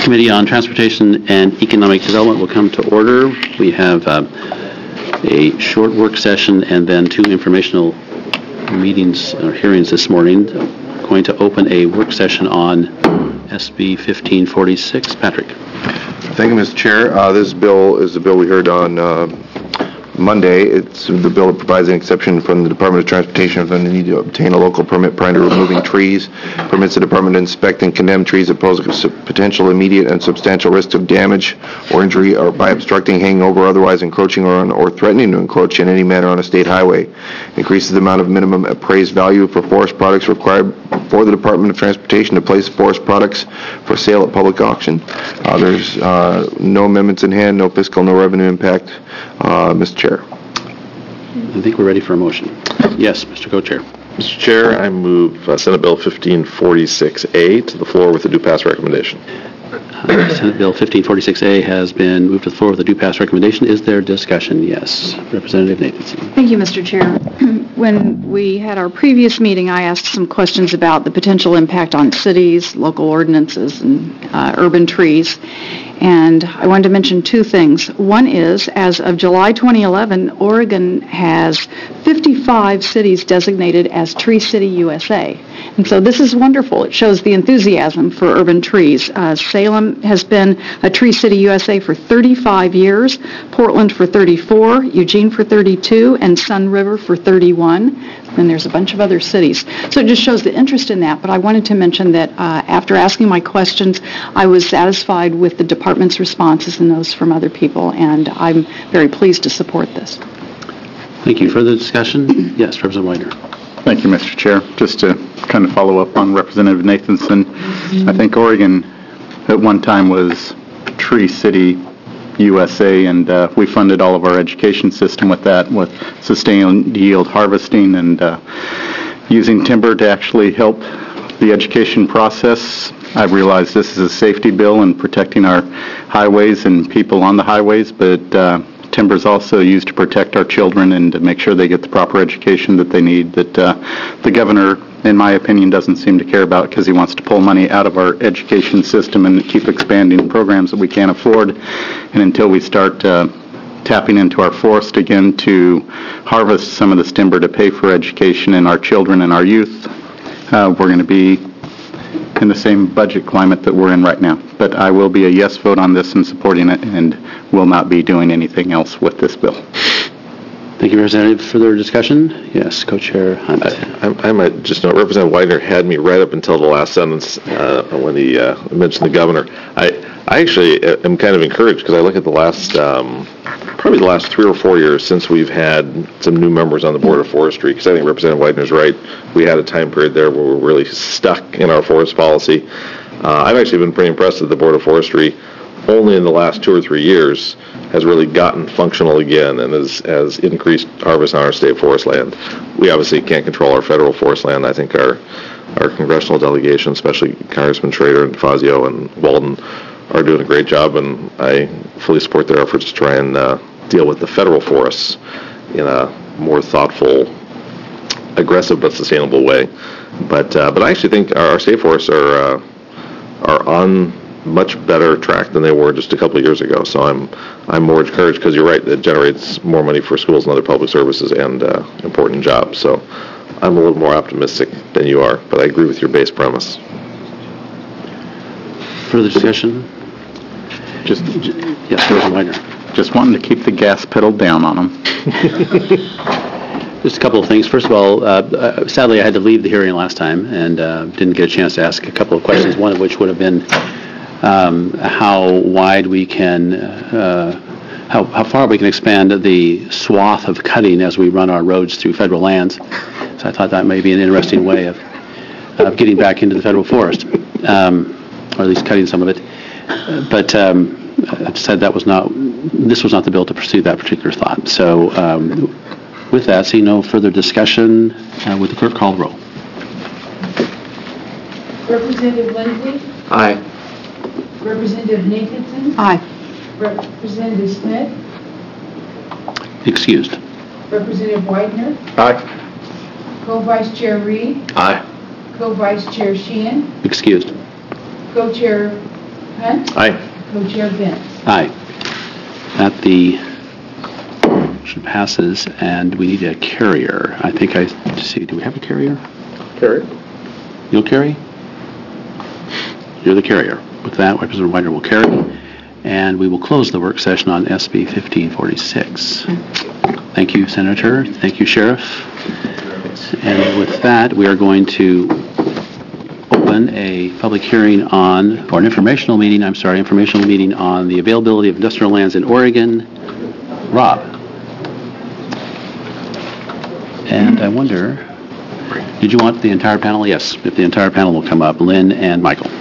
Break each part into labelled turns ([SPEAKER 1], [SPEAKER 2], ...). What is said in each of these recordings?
[SPEAKER 1] Committee on Transportation and Economic Development will come to order. We have a short work session and then 2 informational meetings or hearings this morning. Going to open a work session on SB 1546. Patrick.
[SPEAKER 2] Thank you, Mr. Chair. This bill is the bill we heard on Monday. It's the bill that provides an exception from the Department of Transportation for the need to obtain a local permit prior to removing trees. Permits the Department to inspect and condemn trees that pose a potential immediate and substantial risk of damage or injury or by obstructing, hanging over, otherwise encroaching or threatening to encroach in any manner on a state highway. Increases the amount of minimum appraised value for forest products required for the Department of Transportation to place forest products for sale at public auction. There's no amendments in hand, no fiscal, no revenue impact. Mr. Chair.
[SPEAKER 1] I think we're ready for a motion. Yes, Mr. Co-Chair.
[SPEAKER 3] Mr. Chair, I move Senate Bill 1546A to the floor with a due pass recommendation.
[SPEAKER 1] Senate Bill 1546A has been moved to the floor with a due pass recommendation. Is there discussion? Yes. Representative Nathanson.
[SPEAKER 4] Thank you, Mr. Chair. When we had our previous meeting, I asked some questions about the potential impact on cities, local ordinances, and urban trees. And I wanted to mention 2 things. One is, as of July 2011, Oregon has 55 cities designated as Tree City USA. And so this is wonderful. It shows the enthusiasm for urban trees. Salem has been a Tree City USA for 35 years, Portland for 34, Eugene for 32, and Sun River for 31. And there's a bunch of other cities. So it just shows the interest in that. But I wanted to mention that after asking my questions, I was satisfied with the department's responses and those from other people, and I'm very pleased to support this.
[SPEAKER 1] Thank you. Further discussion? Yes, Representative Widener.
[SPEAKER 5] Thank you, Mr. Chair. Just to kind of follow up on Representative Nathanson, I think Oregon at one time was Tree City USA, and we funded all of our education system with that, with sustained yield harvesting and using timber to actually help the education process. I realize this is a safety bill and protecting our highways and people on the highways, but timber is also used to protect our children and to make sure they get the proper education that they need, that the governor, in my opinion, doesn't seem to care about because he wants to pull money out of our education system and keep expanding programs that we can't afford. And until we start tapping into our forest again to harvest some of this timber to pay for education in our children and our youth, we're going to be in the same budget climate that we're in right now. But I will be a yes vote on this and supporting it, and will not be doing anything else with this bill.
[SPEAKER 1] Thank you, Representative. Further discussion? Yes, Co-Chair Hunt.
[SPEAKER 3] I might just note, Representative Widener had me right up until the last sentence when he mentioned the governor. I actually am kind of encouraged because I look at the last, probably the last 3 or 4 years since we've had some new members on the Board of Forestry, because I think Representative Widener's right. We had a time period there where we were really stuck in our forest policy. I've actually been pretty impressed that the Board of Forestry only in the last 2 or 3 years has really gotten functional again and has increased harvest on our state forest land. We obviously can't control our federal forest land. I think our congressional delegation, especially Congressman Schrader and Fazio and Walden, are doing a great job, and I fully support their efforts to try and deal with the federal forests in a more thoughtful, aggressive but sustainable way. But I actually think our state forests are on much better track than they were just a couple of years ago. So I'm more encouraged because you're right, it generates more money for schools and other public services and important jobs. So I'm a little more optimistic than you are, but I agree with your base premise.
[SPEAKER 1] Further discussion? Yes, Representative Widener.
[SPEAKER 5] Just wanting to keep the gas pedal down on them.
[SPEAKER 1] Just a couple of things. First of all, sadly I had to leave the hearing last time and didn't get a chance to ask a couple of questions, one of which would have been how wide we can, how far we can expand the swath of cutting as we run our roads through federal lands. So I thought that may be an interesting way of getting back into the federal forest, or at least cutting some of it. But I said this was not the bill to pursue that particular thought. So with that, seeing no further discussion, would the clerk call the roll?
[SPEAKER 6] Representative Lindsay?
[SPEAKER 3] Aye.
[SPEAKER 6] Representative Nathanson?
[SPEAKER 4] Aye.
[SPEAKER 6] Representative Smith?
[SPEAKER 1] Excused.
[SPEAKER 6] Representative Widener?
[SPEAKER 3] Aye.
[SPEAKER 6] Co-Vice Chair Reed?
[SPEAKER 3] Aye.
[SPEAKER 6] Co-Vice Chair Sheehan?
[SPEAKER 1] Excused.
[SPEAKER 6] Co-Chair Hunt.
[SPEAKER 3] Aye.
[SPEAKER 6] Co-Chair Benz.
[SPEAKER 1] Aye. That the motion passes, and we need a carrier. I think see, do we have a carrier?
[SPEAKER 3] Carry.
[SPEAKER 1] You'll carry? You're the carrier. With that, Representative Widener will carry, and we will close the work session on SB 1546. Thank you, Senator. Thank you, Sheriff. And with that, we are going to open a public hearing on, or an informational meeting on the availability of industrial lands in Oregon. Rob. And I wonder, did you want the entire panel? Yes, if the entire panel will come up, Lynn and Michael.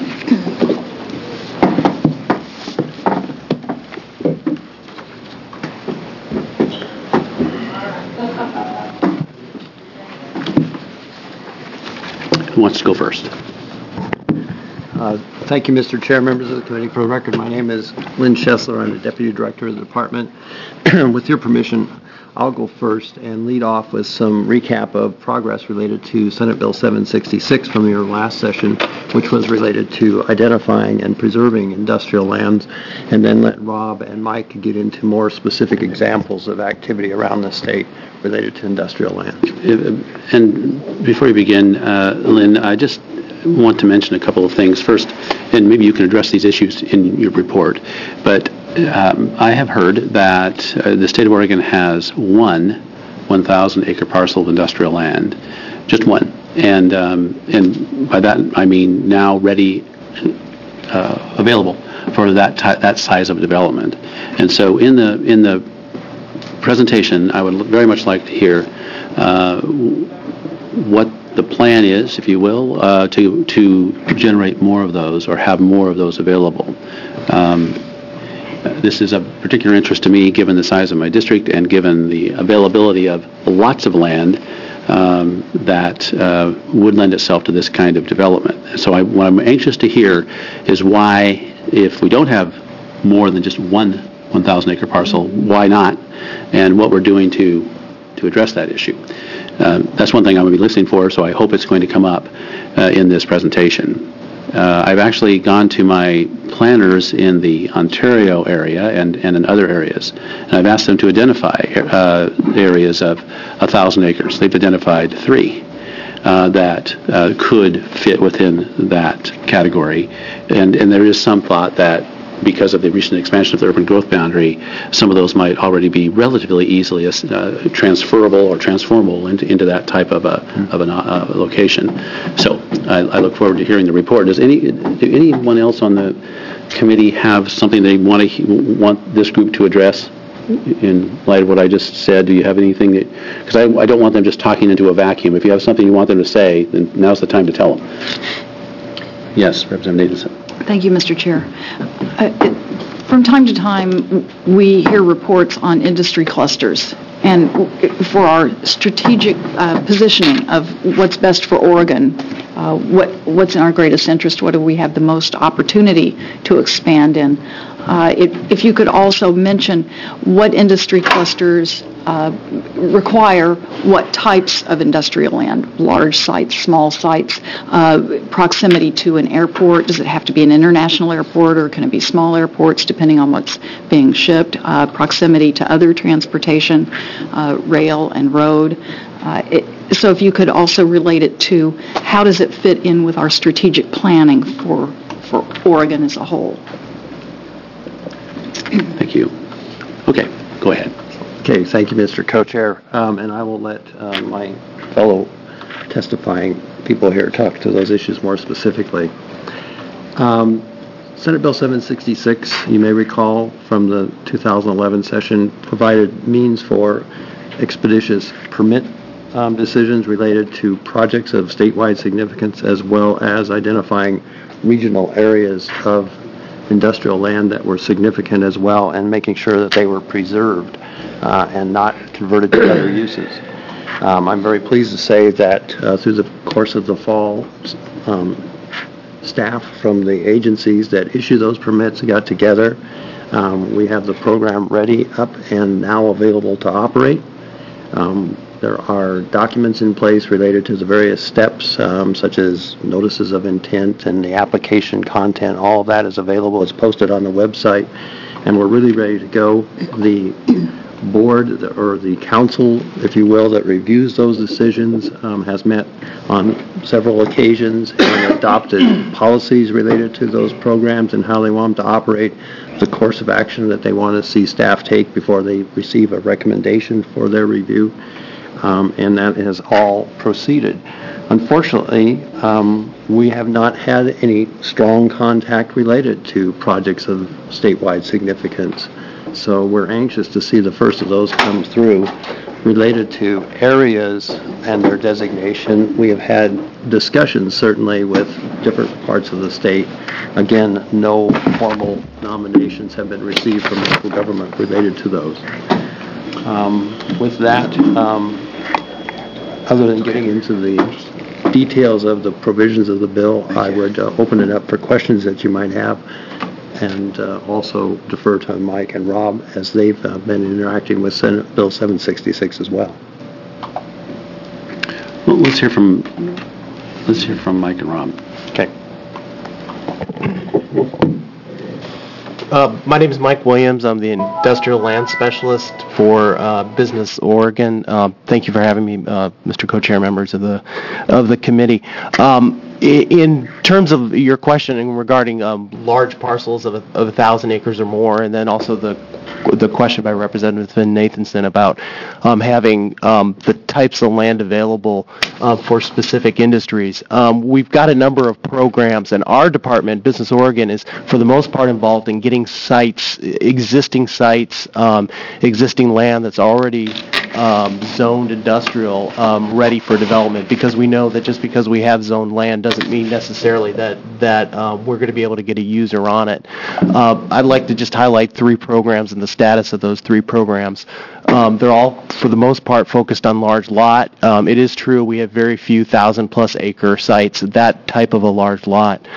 [SPEAKER 1] Who wants to go first?
[SPEAKER 7] Thank you, Mr. Chair, members of the committee. For the record, my name is Lynn Schessler. I'm the Deputy Director of the Department. With your permission, I'll go first and lead off with some recap of progress related to Senate Bill 766 from your last session, which was related to identifying and preserving industrial lands, and then let Rob and Mike get into more specific examples of activity around the state related to industrial land.
[SPEAKER 1] And before you begin, Lynn, I just want to mention a couple of things. First, and maybe you can address these issues in your report, but I have heard that the state of Oregon has one 1,000-acre parcel of industrial land, just one, and by that I mean now ready, available for that size of development. And so in the presentation, I would very much like to hear what the plan is, if you will, to generate more of those or have more of those available. This is of particular interest to me given the size of my district and given the availability of lots of land that would lend itself to this kind of development. So what I'm anxious to hear is why, if we don't have more than just one 1,000-acre parcel, why not, and what we're doing to address that issue. That's one thing I'm going to be listening for, so I hope it's going to come up in this presentation. I've actually gone to my planners in the Ontario area and in other areas, and I've asked them to identify areas of 1,000 acres. They've identified 3 that could fit within that category, and there is some thought that because of the recent expansion of the urban growth boundary, some of those might already be relatively easily transferable or transformable into that type of a location. So I look forward to hearing the report. Do anyone else on the committee have something they want this group to address in light of what I just said? Do you have anything because I don't want them just talking into a vacuum. If you have something you want them to say, then now's the time to tell them. Yes, Representative Nathanson.
[SPEAKER 4] Thank you, Mr. Chair. From time to time, we hear reports on industry clusters, and for our strategic positioning of what's best for Oregon, what's in our greatest interest, what do we have the most opportunity to expand in. If you could also mention what industry clusters require what types of industrial land, large sites, small sites, proximity to an airport. Does it have to be an international airport, or can it be small airports depending on what's being shipped? Proximity to other transportation, rail and road. So if you could also relate it to how does it fit in with our strategic planning for Oregon as a whole.
[SPEAKER 1] Thank you. Okay, go ahead.
[SPEAKER 7] Okay, thank you, Mr. Co-Chair, and I will let my fellow testifying people here talk to those issues more specifically. Senate Bill 766, you may recall from the 2011 session, provided means for expeditious permit decisions related to projects of statewide significance, as well as identifying regional areas of industrial land that were significant as well, and making sure that they were preserved and not converted to other uses. I'm very pleased to say that through the course of the fall, staff from the agencies that issue those permits got together. We have the program ready, up, and now available to operate. There are documents in place related to the various steps, such as notices of intent and the application content. All of that is available. It's posted on the website, and we're really ready to go. The board, or the council, if you will, that reviews those decisions has met on several occasions and adopted policies related to those programs and how they want them to operate, the course of action that they want to see staff take before they receive a recommendation for their review, and that has all proceeded. Unfortunately, we have not had any strong contact related to projects of statewide significance. So we're anxious to see the first of those come through. Related to areas and their designation, we have had discussions certainly with different parts of the state. Again, no formal nominations have been received from local government related to those. With that, other than getting into the details of the provisions of the bill, I would open it up for questions that you might have, and also defer to Mike and Rob as they've been interacting with Senate Bill 766 as well.
[SPEAKER 1] Well, let's hear from Mike and Rob.
[SPEAKER 7] Okay.
[SPEAKER 8] My name is Mike Williams. I'm the Industrial Land Specialist for Business Oregon. Thank you for having me, Mr. Co-Chair, members of the committee. In terms of your question regarding large parcels of 1,000 acres or more, and then also the question by Representative Finn Nathanson about having the types of land available for specific industries. We've got a number of programs, and our department, Business Oregon, is for the most part involved in getting existing land that's already zoned industrial ready for development, because we know that just because we have zoned land doesn't mean necessarily that we're going to be able to get a user on it. I'd like to just highlight 3 programs and the status of those 3 programs. They're all, for the most part, focused on large lot. It is true we have very few 1,000-plus acre sites, that type of a large lot,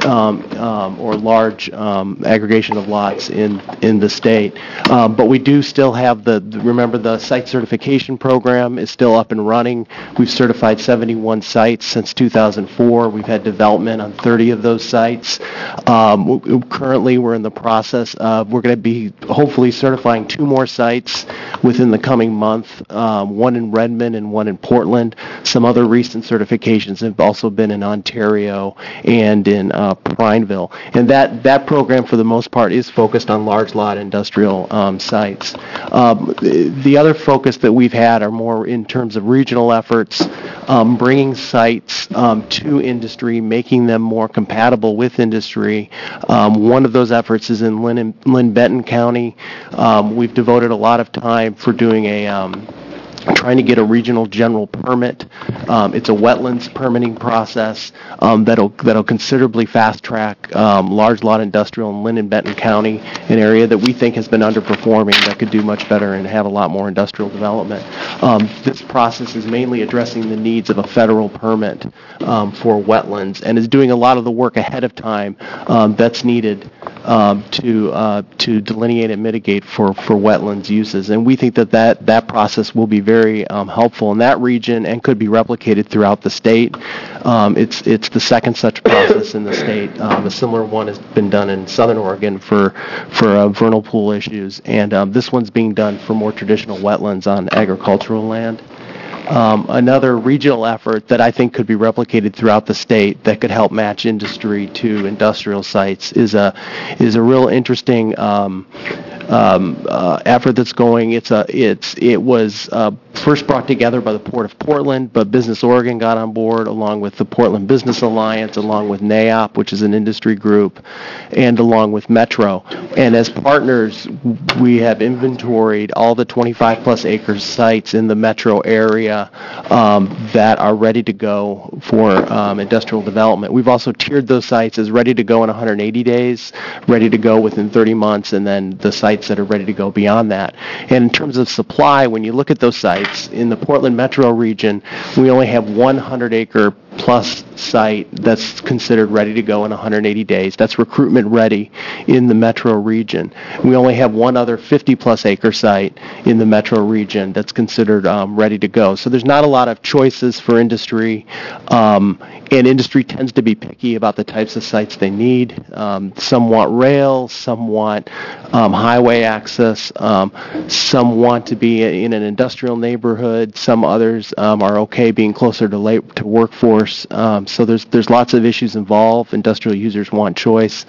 [SPEAKER 8] or large aggregation of lots in the state. But we do still have remember the site certification program is still up and running. We've certified 71 sites since 2004. We've had development on 30 of those sites. Currently, we're in the process of, we're going to be hopefully certifying 2 more sites within the coming month, one in Redmond and one in Portland. Some other recent certifications have also been in Ontario and in Prineville. And that program, for the most part, is focused on large lot industrial sites. The other focus that we've had are more in terms of regional efforts, bringing sites to industry, making them more compatible with industry. One of those efforts is in Linn-Benton County. We've devoted a lot of time for doing trying to get a regional general permit. It's a wetlands permitting process that'll considerably fast track large lot industrial in Linn and Benton County, an area that we think has been underperforming that could do much better and have a lot more industrial development. This process is mainly addressing the needs of a federal permit for wetlands, and is doing a lot of the work ahead of time that's needed to delineate and mitigate for wetlands uses. And we think that process will be very helpful in that region and could be replicated throughout the state. It's the second such process in the state. A similar one has been done in Southern Oregon for vernal pool issues, and this one's being done for more traditional wetlands on agricultural land. Another regional effort that I think could be replicated throughout the state that could help match industry to industrial sites is a real interesting effort that's going. It was first brought together by the Port of Portland, but Business Oregon got on board along with the Portland Business Alliance, along with NAIOP, which is an industry group, and along with Metro. And as partners, we have inventoried all the 25-plus acre sites in the Metro area that are ready to go for industrial development. We've also tiered those sites as ready to go in 180 days, ready to go within 30 months, and then the sites that are ready to go beyond that. And in terms of supply, when you look at those sites, in the Portland Metro region, we only have 100-acre plus site that's considered ready to go in 180 days. That's recruitment ready in the metro region. We only have one other 50-plus acre site in the metro region that's considered ready to go. So there's not a lot of choices for industry, and industry tends to be picky about the types of sites they need. Some want rail, some want highway access, some want to be in an industrial neighborhood, some others are okay being closer to workforce. So there's lots of issues involved. Industrial users want choice,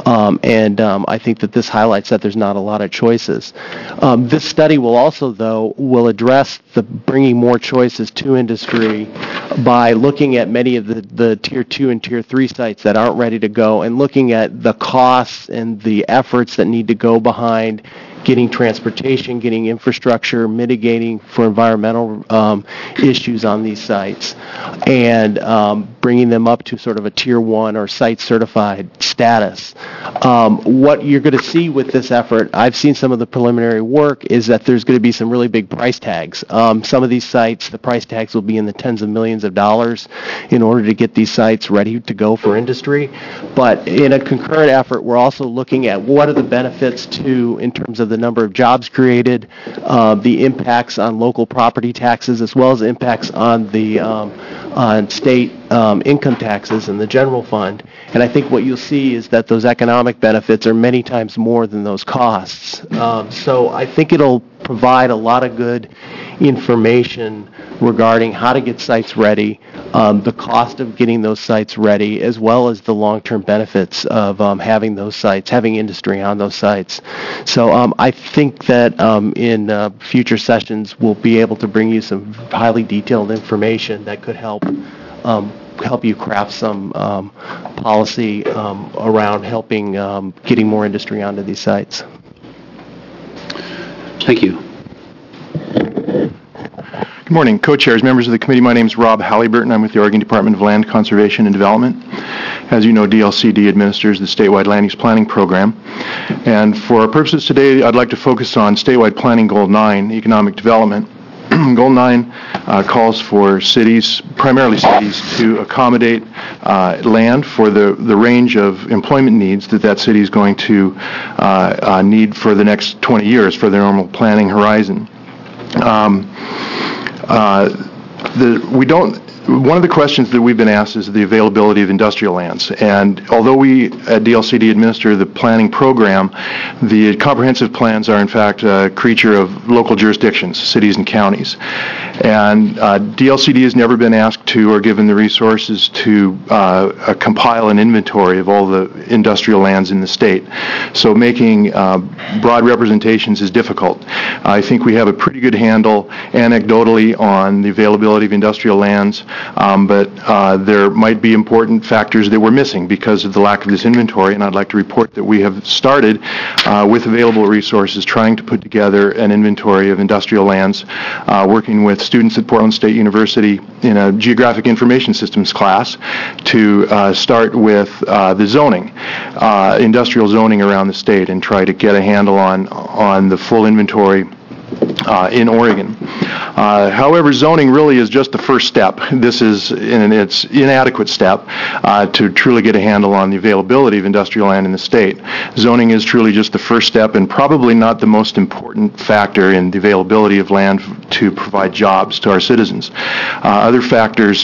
[SPEAKER 8] and I think that this highlights that there's not a lot of choices. This study will also, though, will address the bringing more choices to industry by looking at many of the Tier 2 and Tier 3 sites that aren't ready to go and looking at the costs and the efforts that need to go behind getting transportation, getting infrastructure, mitigating for environmental issues on these sites, and bringing them up to sort of a Tier 1 or site certified status. What you're going to see with this effort, I've seen some of the preliminary work, is that there's going to be some really big price tags. Some of these sites, the price tags will be in the tens of millions of dollars in order to get these sites ready to go for industry. But in a concurrent effort, we're also looking at what are the benefits in terms of the number of jobs created, the impacts on local property taxes, as well as impacts on the on state income taxes and the general fund. And I think what you'll see is that those economic benefits are many times more than those costs. So I think it'll provide a lot of good information regarding how to get sites ready, the cost of getting those sites ready, as well as the long-term benefits of having those sites, having industry on those sites. So I think that in future sessions we'll be able to bring you some highly detailed information that could help you craft some policy around helping getting more industry onto these sites.
[SPEAKER 1] Thank you.
[SPEAKER 9] Good morning, co-chairs, members of the committee. My name is Rob Halliburton. I'm with the Oregon Department of Land Conservation and Development. As you know, DLCD administers the statewide land use planning program. And for our purposes today, I'd like to focus on statewide planning goal 9, economic development. Goal 9 calls for cities, primarily cities, to accommodate land for the range of employment needs that city is going to need for the next 20 years for their normal planning horizon. One of the questions that we've been asked is the availability of industrial lands. And although we at DLCD administer the planning program, the comprehensive plans are in fact a creature of local jurisdictions, cities and counties. And DLCD has never been asked to or given the resources to compile an inventory of all the industrial lands in the state. So making broad representations is difficult. I think we have a pretty good handle anecdotally on the availability of industrial lands. But there might be important factors that we're missing because of the lack of this inventory, and I'd like to report that we have started with available resources trying to put together an inventory of industrial lands, working with students at Portland State University in a geographic information systems class to start with the zoning, industrial zoning around the state, and try to get a handle on the full inventory in Oregon. However, zoning really is just the first step. This is its inadequate step to truly get a handle on the availability of industrial land in the state. Zoning is truly just the first step and probably not the most important factor in the availability of land to provide jobs to our citizens. Other factors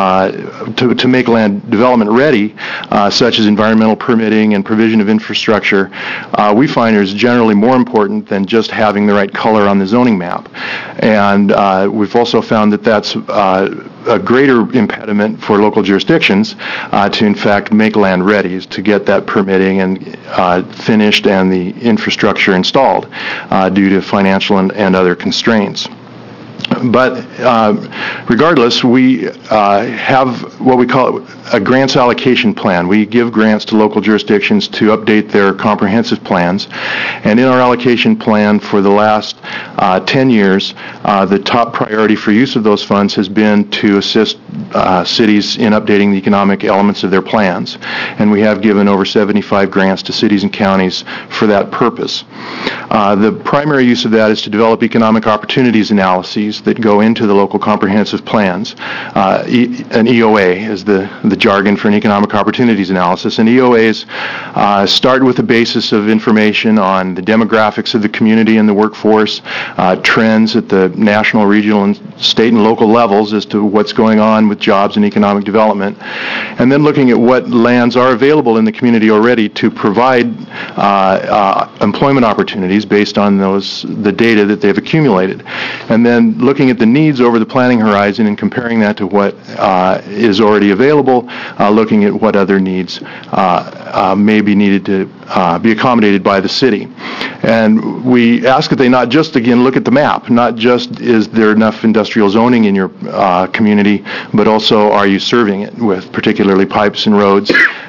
[SPEAKER 9] to make land development ready, such as environmental permitting and provision of infrastructure, we find is generally more important than just having the right color on the zoning map. And we've also found that that's a greater impediment for local jurisdictions to in fact make land ready, is to get that permitting and finished and the infrastructure installed due to financial and other constraints. But regardless, we have what we call a grants allocation plan. We give grants to local jurisdictions to update their comprehensive plans. And in our allocation plan for the last 10 years, the top priority for use of those funds has been to assist cities in updating the economic elements of their plans, and we have given over 75 grants to cities and counties for that purpose. The primary use of that is to develop economic opportunities analyses that go into the local comprehensive plans. An EOA is the jargon for an economic opportunities analysis, and EOAs start with a basis of information on the demographics of the community and the workforce, trends at the national, regional, and state and local levels as to what's going on with jobs and economic development, and then looking at what lands are available in the community already to provide employment opportunities based on the data that they've accumulated, and then looking at the needs over the planning horizon and comparing that to what is already available, looking at what other needs may be needed to be accommodated by the city. And we ask that they not just, again, look at the map, not just is there enough industrial zoning in your community, but also are you serving it with particularly pipes and roads,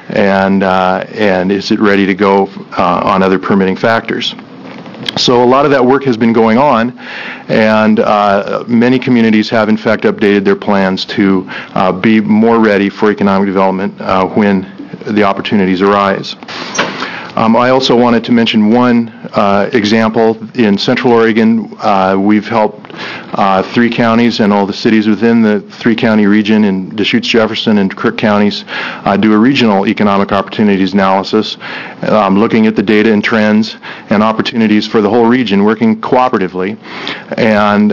[SPEAKER 9] and is it ready to go on other permitting factors. So a lot of that work has been going on, and many communities have in fact updated their plans to be more ready for economic development when the opportunities arise. I also wanted to mention one example. In Central Oregon, we've helped 3 counties and all the cities within the 3-county region in Deschutes, Jefferson, and Crook counties do a regional economic opportunities analysis, looking at the data and trends and opportunities for the whole region, working cooperatively, and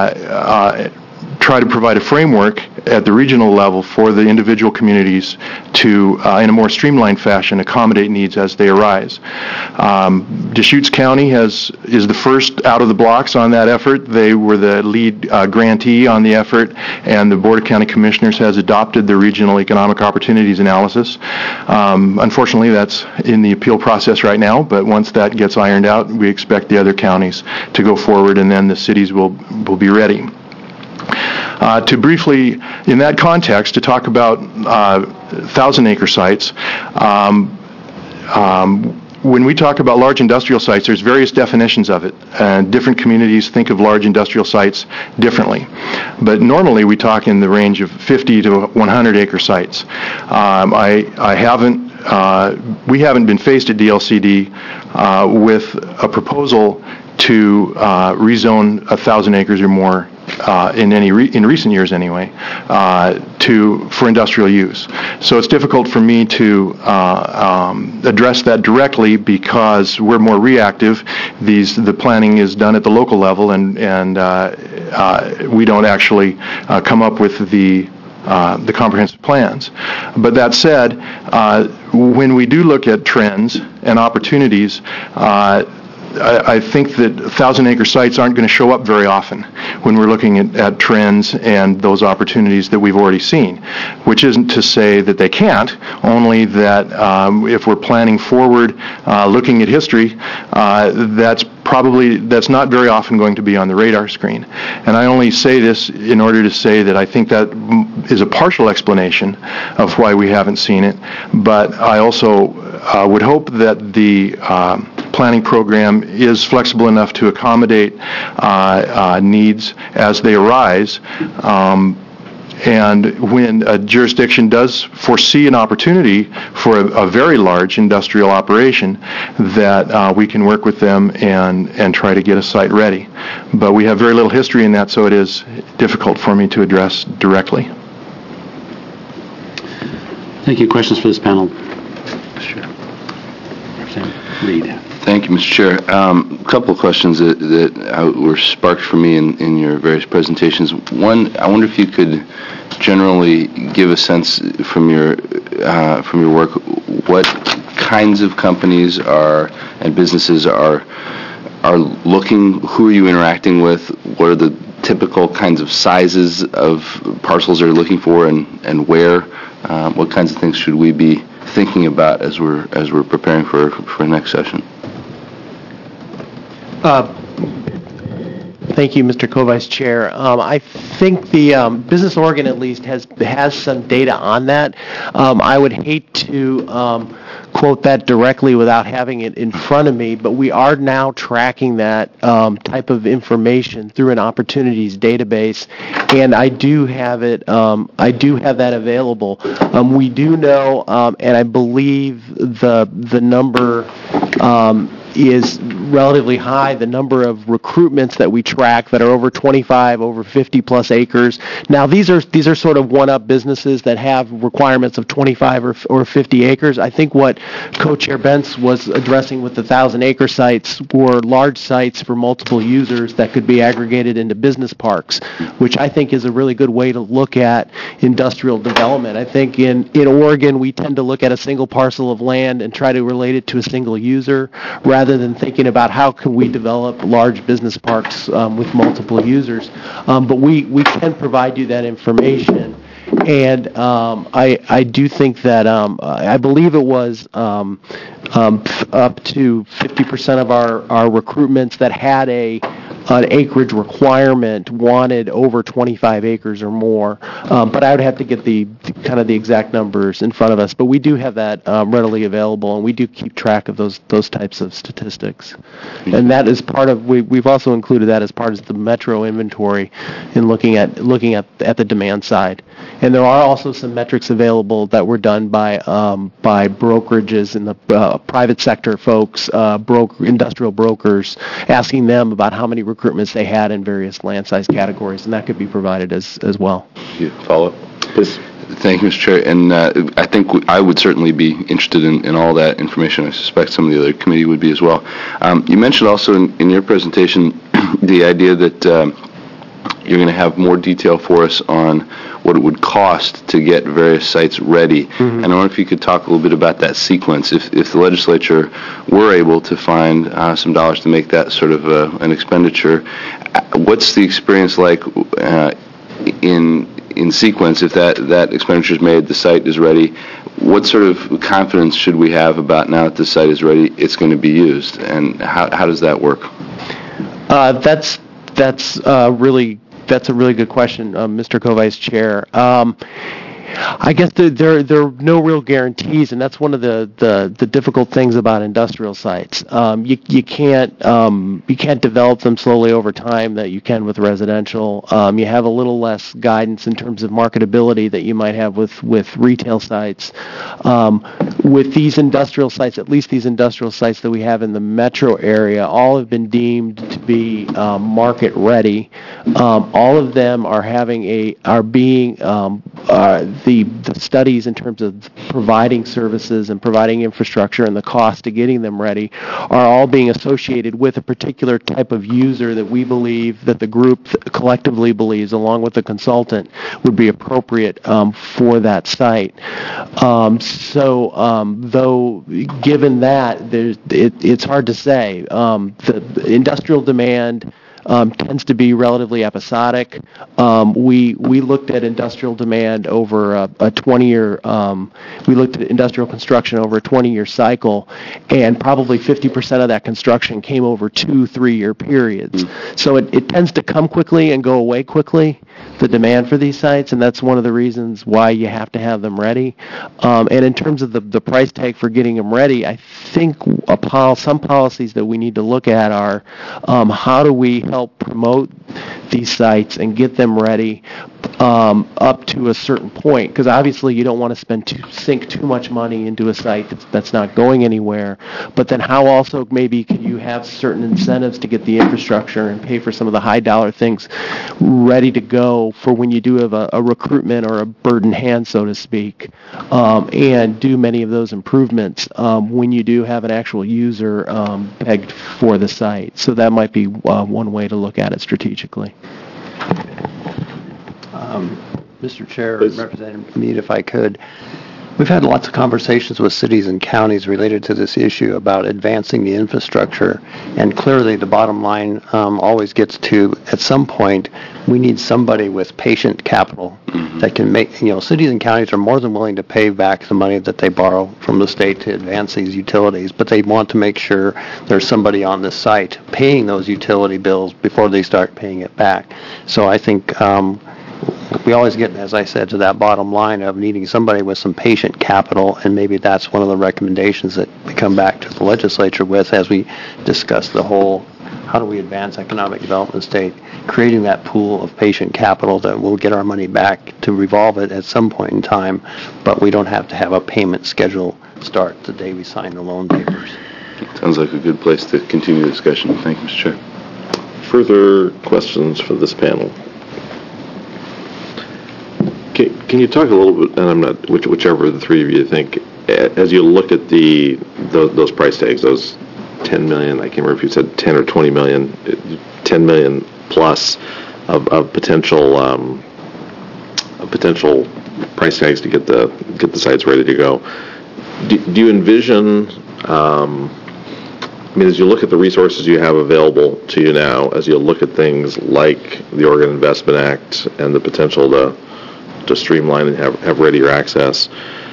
[SPEAKER 9] try to provide a framework at the regional level for the individual communities to, in a more streamlined fashion, accommodate needs as they arise. Deschutes County is the first out of the blocks on that effort. They were the lead grantee on the effort, and the Board of County Commissioners has adopted the regional economic opportunities analysis. Unfortunately, that's in the appeal process right now, but once that gets ironed out, we expect the other counties to go forward, and then the cities will be ready. To briefly, in that context, to talk about 1,000-acre sites, when we talk about large industrial sites, there's various definitions of it, and different communities think of large industrial sites differently. But normally we talk in the range of 50 to 100-acre sites. We haven't been faced at DLCD with a proposal to rezone 1,000 acres or more in recent years anyway, for industrial use. So it's difficult for me to address that directly because we're more reactive. The planning is done at the local level, and we don't actually come up with the comprehensive plans. But that said, when we do look at trends and opportunities, I think that 1,000-acre sites aren't going to show up very often when we're looking at trends and those opportunities that we've already seen, which isn't to say that they can't, only that if we're planning forward, looking at history, that's not very often going to be on the radar screen. And I only say this in order to say that I think that is a partial explanation of why we haven't seen it, but I also would hope that the planning program is flexible enough to accommodate needs as they arise. And when a jurisdiction does foresee an opportunity for a very large industrial operation, that we can work with them and try to get a site ready. But we have very little history in that, so it is difficult for me to address directly.
[SPEAKER 1] Thank you. Questions for this panel? Sure. Representative Reed.
[SPEAKER 10] Thank you, Mr. Chair. A couple of questions that were sparked for me in your various presentations. One, I wonder if you could generally give a sense from your work what kinds of companies and businesses are looking. Who are you interacting with? What are the typical kinds of sizes of parcels they're looking for, and where? What kinds of things should we be thinking about as we're preparing for the next session?
[SPEAKER 8] Thank you, Mr. Co-Vice Chair. I think the Business Oregon at least has some data on that. I would hate to quote that directly without having it in front of me, but we are now tracking that type of information through an opportunities database, and I do have it. I do have that available. We do know, and I believe the number is relatively high, the number of recruitments that we track that are over 25, over 50 plus acres. Now these are sort of one-up businesses that have requirements of 25 or 50 acres. I think what Co-Chair Bentz was addressing with the 1,000-acre sites were large sites for multiple users that could be aggregated into business parks, which I think is a really good way to look at industrial development. I think in Oregon we tend to look at a single parcel of land and try to relate it to a single user rather than thinking about how can we develop large business parks with multiple users. But we can provide you that information. And I do think that I believe it was up to 50% of our recruitments that had an acreage requirement wanted over 25 acres or more. But I would have to get the exact numbers in front of us. But we do have that readily available, and we do keep track of those types of statistics. And that is part of we've also included that as part of the metro inventory in looking at the demand side. And there are also some metrics available that were done by brokerages in the private sector folks, industrial brokers, asking them about how many recruitments they had in various land size categories, and that could be provided as well.
[SPEAKER 3] Follow-up, please.
[SPEAKER 10] Thank you, Mr. Chair. And I think I would certainly be interested in all that information. I suspect some of the other committee would be as well. You mentioned also in your presentation the idea that you're going to have more detail for us on what it would cost to get various sites ready. And I wonder if you could talk a little bit about that sequence. If the legislature were able to find some dollars to make that sort of an expenditure, what's the experience like in sequence? If that expenditure is made, the site is ready, what sort of confidence should we have about now that the site is ready, it's going to be used? And how does that work? That's a really good question, Mr. Co-Vice Chair. I guess there are no real guarantees, and that's one of the difficult things about industrial sites. You can't develop them slowly over time that you can with residential. You have a little less guidance in terms of marketability that you might have with retail sites. With these industrial sites, at least these industrial sites that we have in the metro area, all have been deemed to be market ready. All of them are being the studies in terms of providing services and providing infrastructure and the cost of getting them ready are all being associated with a particular type of user that we believe, that the group collectively believes, along with the consultant, would be appropriate for that site. Though given that, it's hard to say. The industrial demand tends to be relatively episodic. We looked at industrial demand over a 20-year. We looked at industrial construction over a 20-year cycle, and probably 50% of that construction came over 2-3-year periods. So it tends to come quickly and go away quickly, the demand for these sites, and that's one of the reasons why you have to have them ready. And in terms of the price tag for getting them ready, I think some policies that we need to look at are how do we help promote these sites and get them ready up to a certain point, because obviously you don't want to sink too much money into a site that's not going anywhere. But then how also maybe can you have certain incentives to get the infrastructure and pay for some of the high dollar things ready to go for when you do have a recruitment or a bird in hand, so to speak, and do many of those improvements when you do have an actual user pegged for the site. So that might be one way to look at it strategically.
[SPEAKER 7] Mr. Chair, Representative Meade, if I could, We've had lots of conversations with cities and counties related to this issue about advancing the infrastructure, and clearly the bottom line always gets to, at some point, we need somebody with patient capital that can make, cities and counties are more than willing to pay back the money that they borrow from the state to advance these utilities, but they want to make sure there's somebody on the site paying those utility bills before they start paying it back. So I think we always get, as I said, to that bottom line of needing somebody with some patient capital, and maybe that's one of the recommendations that we come back to the legislature with as we discuss the whole, how do we advance economic development state, creating that pool of patient capital that will get our money back to revolve it at some point in time, but we don't have to have a payment schedule start the day we sign the loan papers.
[SPEAKER 10] Sounds like a good place to continue the discussion. Thank you, Mr. Chair.
[SPEAKER 3] Further questions for this panel? Can you talk a little bit, and I'm not, whichever of the three of you think, as you look at those price tags, those 10 million, I can't remember if you said 10 or 20 million, 10 million plus of potential price tags to get the sites ready to go. Do you envision, as you look at the resources you have available to you now, as you look at things like the Oregon Investment Act and the potential to streamline and have readier access,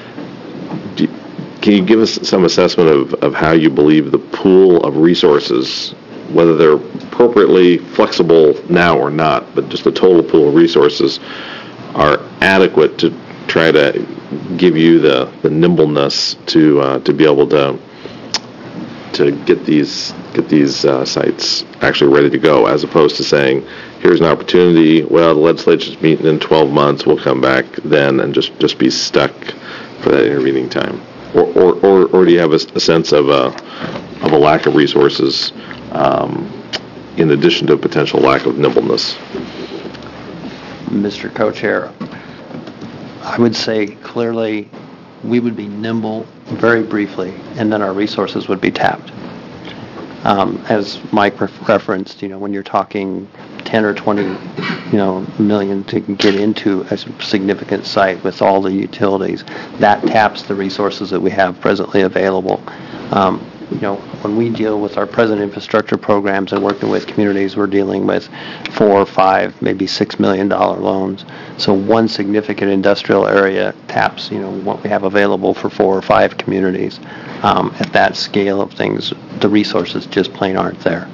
[SPEAKER 3] can you give us some assessment of how you believe the pool of resources, whether they're appropriately flexible now or not, but just the total pool of resources, are adequate to try to give you the nimbleness to be able to get these sites actually ready to go, as opposed to saying, here's an opportunity, well, the legislature's meeting in 12 months, we'll come back then and just be stuck for that intervening time? Or do you have a sense of a lack of resources in addition to a potential lack of nimbleness?
[SPEAKER 7] Mr. Co-Chair, I would say clearly we would be nimble very briefly, and then our resources would be tapped. As Mike referenced, when you're talking 10 or 20, million to get into a significant site with all the utilities, that taps the resources that we have presently available. When we deal with our present infrastructure programs and working with communities, we're dealing with $4 or $5, maybe $6 million loans. So one significant industrial area taps, what we have available for 4 or 5 communities. At that scale of things, the resources just plain aren't there.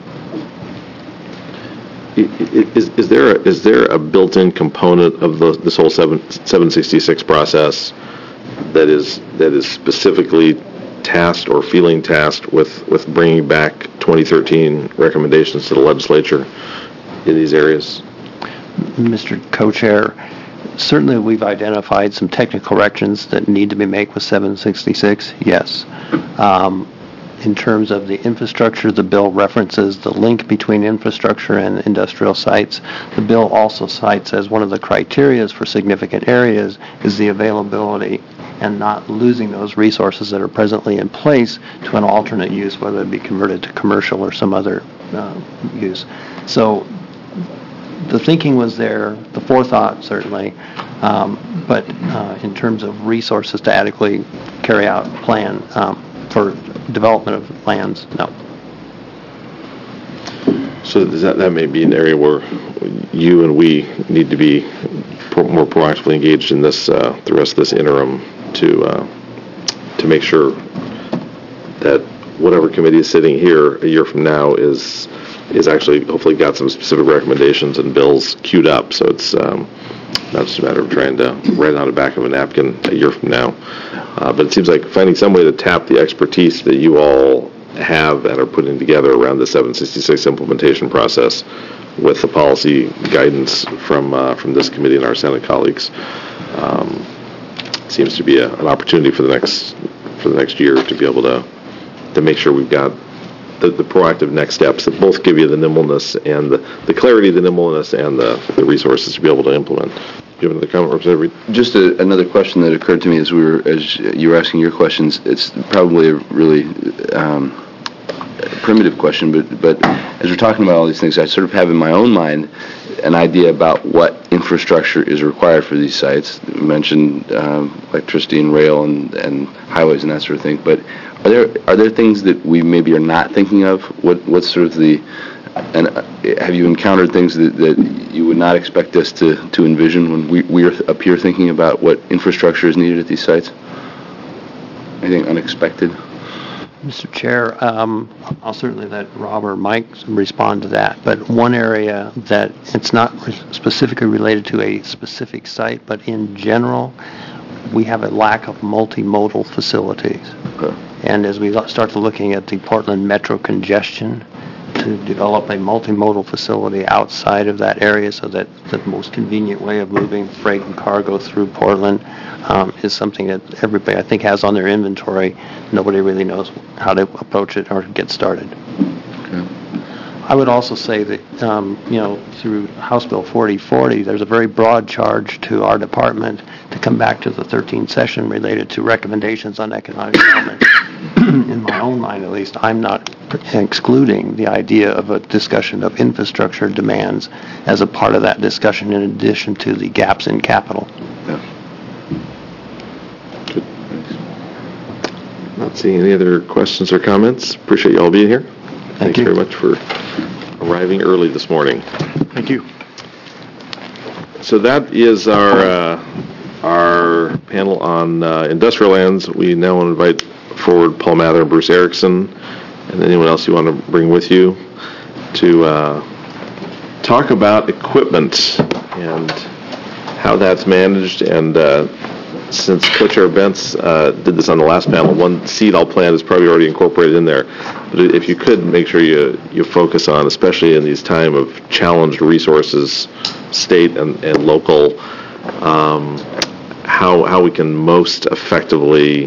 [SPEAKER 3] Is there a built-in component of this whole 766 process that is specifically tasked or feeling tasked with bringing back 2013 recommendations to the legislature in these areas?
[SPEAKER 7] Mr. Co-Chair, certainly we've identified some technical corrections that need to be made with 766, yes. In terms of the infrastructure, the bill references the link between infrastructure and industrial sites. The bill also cites as one of the criteria for significant areas is the availability and not losing those resources that are presently in place to an alternate use, whether it be converted to commercial or some other use. So the thinking was there, the forethought certainly, but in terms of resources to adequately carry out a plan for development of lands, no.
[SPEAKER 3] So that may be an area where you and we need to be more proactively engaged in this, the rest of this interim, to make sure that whatever committee is sitting here a year from now is actually hopefully got some specific recommendations and bills queued up. So it's not just a matter of trying to write it on the back of a napkin a year from now. But it seems like finding some way to tap the expertise that you all have and are putting together around the 766 implementation process with the policy guidance from this committee and our Senate colleagues seems to be an opportunity for the next year to be able to make sure we've got the proactive next steps that both give you the nimbleness and the clarity, the nimbleness, and the resources to be able to implement. Do you have another comment, Representative Reed?
[SPEAKER 10] Just another question that occurred to me as you were asking your questions. It's probably a really primitive question, but as we're talking about all these things, I sort of have in my own mind an idea about what infrastructure is required for these sites. We mentioned electricity and rail and highways and that sort of thing, but are there things that we maybe are not thinking of? What's sort of and have you encountered things that you would not expect us to envision when we are up here thinking about what infrastructure is needed at these sites? Anything unexpected?
[SPEAKER 7] Mr. Chair, I'll certainly let Rob or Mike respond to that, but one area that it's not specifically related to a specific site, but in general, we have a lack of multimodal facilities.
[SPEAKER 10] Okay.
[SPEAKER 7] And as we start to looking at the Portland metro congestion, to develop a multimodal facility outside of that area so that the most convenient way of moving freight and cargo through Portland is something that everybody, I think, has on their inventory. Nobody really knows how to approach it or get started.
[SPEAKER 10] Okay.
[SPEAKER 7] I would also say that, through House Bill 4040, there's a very broad charge to our department to come back to the 13th session related to recommendations on economic development. In my own mind, at least, I'm not excluding the idea of a discussion of infrastructure demands as a part of that discussion in addition to the gaps in capital.
[SPEAKER 10] Yeah.
[SPEAKER 3] Good. Thanks. Not seeing any other questions or comments. Appreciate you all being here. Thanks very much for arriving early this morning.
[SPEAKER 9] Thank you.
[SPEAKER 3] So that is our panel on industrial lands. We now want to invite forward Paul Mather and Bruce Erickson, and anyone else you want to bring with you to talk about equipment and how that's managed. And since Co-Chair Bentz did this on the last panel, one CEDAL plan is probably already incorporated in there. But if you could make sure you focus on, especially in these time of challenged resources, state and local, how we can most effectively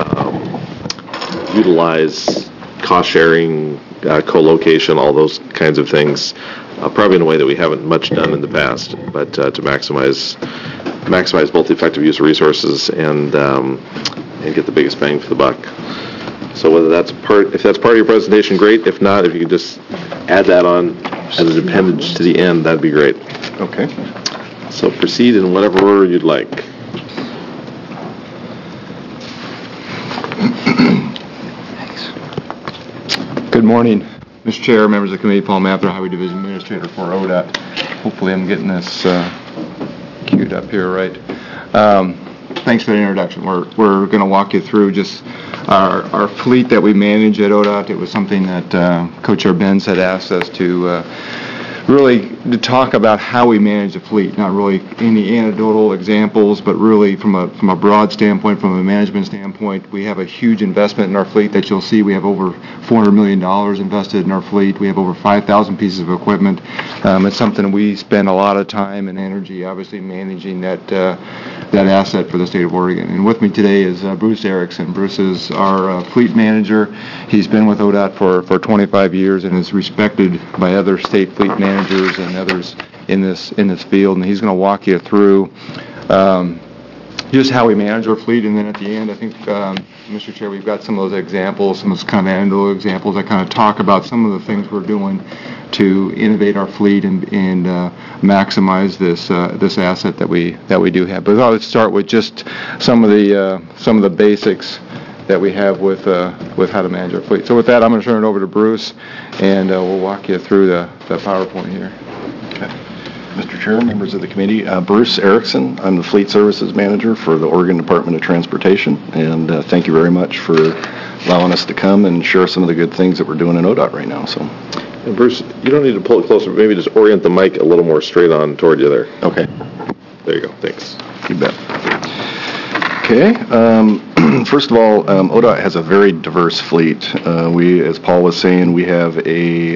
[SPEAKER 3] utilize cost sharing, co-location, all those kinds of things, probably in a way that we haven't much done in the past, but to maximize both the effective use of resources and get the biggest bang for the buck. So if that's part of your presentation, great. If not, if you could just add that on as an appendage to the end, that'd be great.
[SPEAKER 9] Okay.
[SPEAKER 3] So proceed in whatever order you'd like.
[SPEAKER 9] Good morning, Mr. Chair, members of the committee. Paul Mather, Highway Division Administrator for ODOT. Hopefully I'm getting this queued up here right. Thanks for the introduction. We're going to walk you through just our fleet that we manage at ODOT. It was something that Co-Chair Benz had asked us to really to talk about how we manage the fleet, not really any anecdotal examples, but really from a broad standpoint, from a management standpoint. We have a huge investment in our fleet that you'll see. We have over $400 million invested in our fleet. We have over 5,000 pieces of equipment. It's something we spend a lot of time and energy, obviously, managing that asset for the state of Oregon. And with me today is Bruce Erickson. Bruce is our fleet manager. He's been with ODOT for 25 years and is respected by other state fleet managers and others in this field. And he's going to walk you through just how we manage our fleet. And then at the end, I think, Mr. Chair, we've got some of those examples, some of those kind of anecdotal examples that kind of talk about some of the things we're doing to innovate our fleet and maximize this asset that we do have. But I would start with just some of the basics that we have with how to manage our fleet. So with that, I'm going to turn it over to Bruce, and we'll walk you through the PowerPoint here.
[SPEAKER 11] Okay. Mr. Chair, members of the committee, Bruce Erickson. I'm the Fleet Services Manager for the Oregon Department of Transportation, and thank you very much for allowing us to come and share some of the good things that we're doing in ODOT right now. So.
[SPEAKER 3] And Bruce, you don't need to pull it closer, but maybe just orient the mic a little more straight on toward you there.
[SPEAKER 11] Okay.
[SPEAKER 3] There you go. Thanks.
[SPEAKER 11] You bet. Okay. First of all, ODOT has a very diverse fleet. As Paul was saying, we have a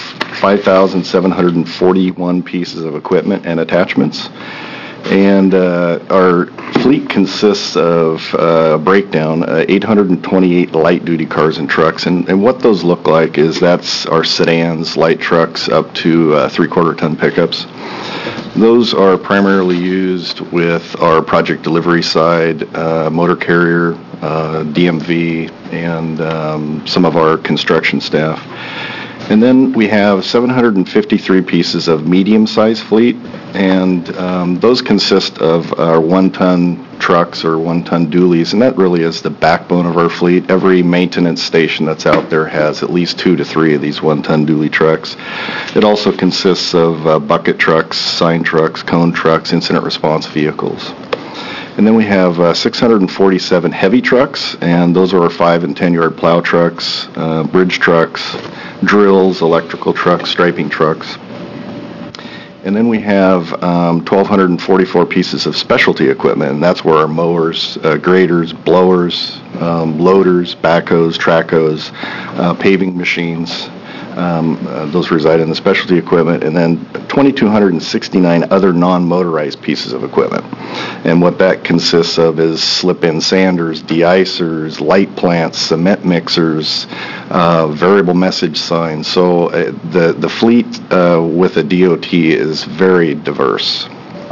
[SPEAKER 11] 5,741 pieces of equipment and attachments. And our fleet consists of breakdown 828 light-duty cars and trucks. And what those look like is that's our sedans, light trucks, up to three-quarter-ton pickups. Those are primarily used with our project delivery side, motor carrier DMV, and some of our construction staff. And then we have 753 pieces of medium-sized fleet, and those consist of our one-ton trucks or one-ton dualies, and that really is the backbone of our fleet. Every maintenance station that's out there has at least 2 to 3 of these one-ton dually trucks. It also consists of bucket trucks, sign trucks, cone trucks, incident response vehicles. And then we have 647 heavy trucks, and those are our 5 and 10-yard plow trucks, bridge trucks, drills, electrical trucks, striping trucks. And then we have 1,244 pieces of specialty equipment, and that's where our mowers, graders, blowers, loaders, backhoes, trackhoes, paving machines, those reside in the specialty equipment, and then 2,269 other non-motorized pieces of equipment. And what that consists of is slip-in sanders, de-icers, light plants, cement mixers, variable message signs. So the fleet with a DOT is very diverse.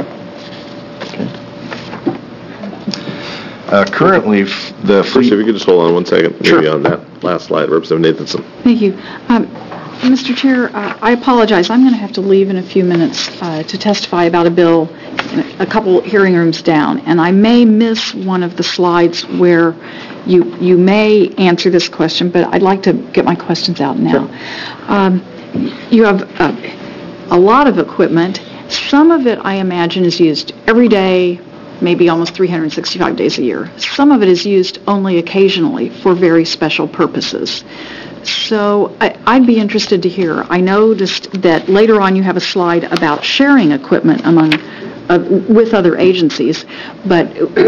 [SPEAKER 11] Currently, the fleet...
[SPEAKER 3] If you could just hold on one second, maybe on that last slide, Representative Nathanson.
[SPEAKER 4] Thank you. Mr. Chair, I apologize. I'm going to have to leave in a few minutes to testify about a bill a couple hearing rooms down, and I may miss one of the slides where you may answer this question, but I'd like to get my questions out now. Sure. You have a lot of equipment. Some of it, I imagine, is used every day, maybe almost 365 days a year. Some of it is used only occasionally for very special purposes. So I'd be interested to hear. I noticed that later on you have a slide about sharing equipment among with other agencies, but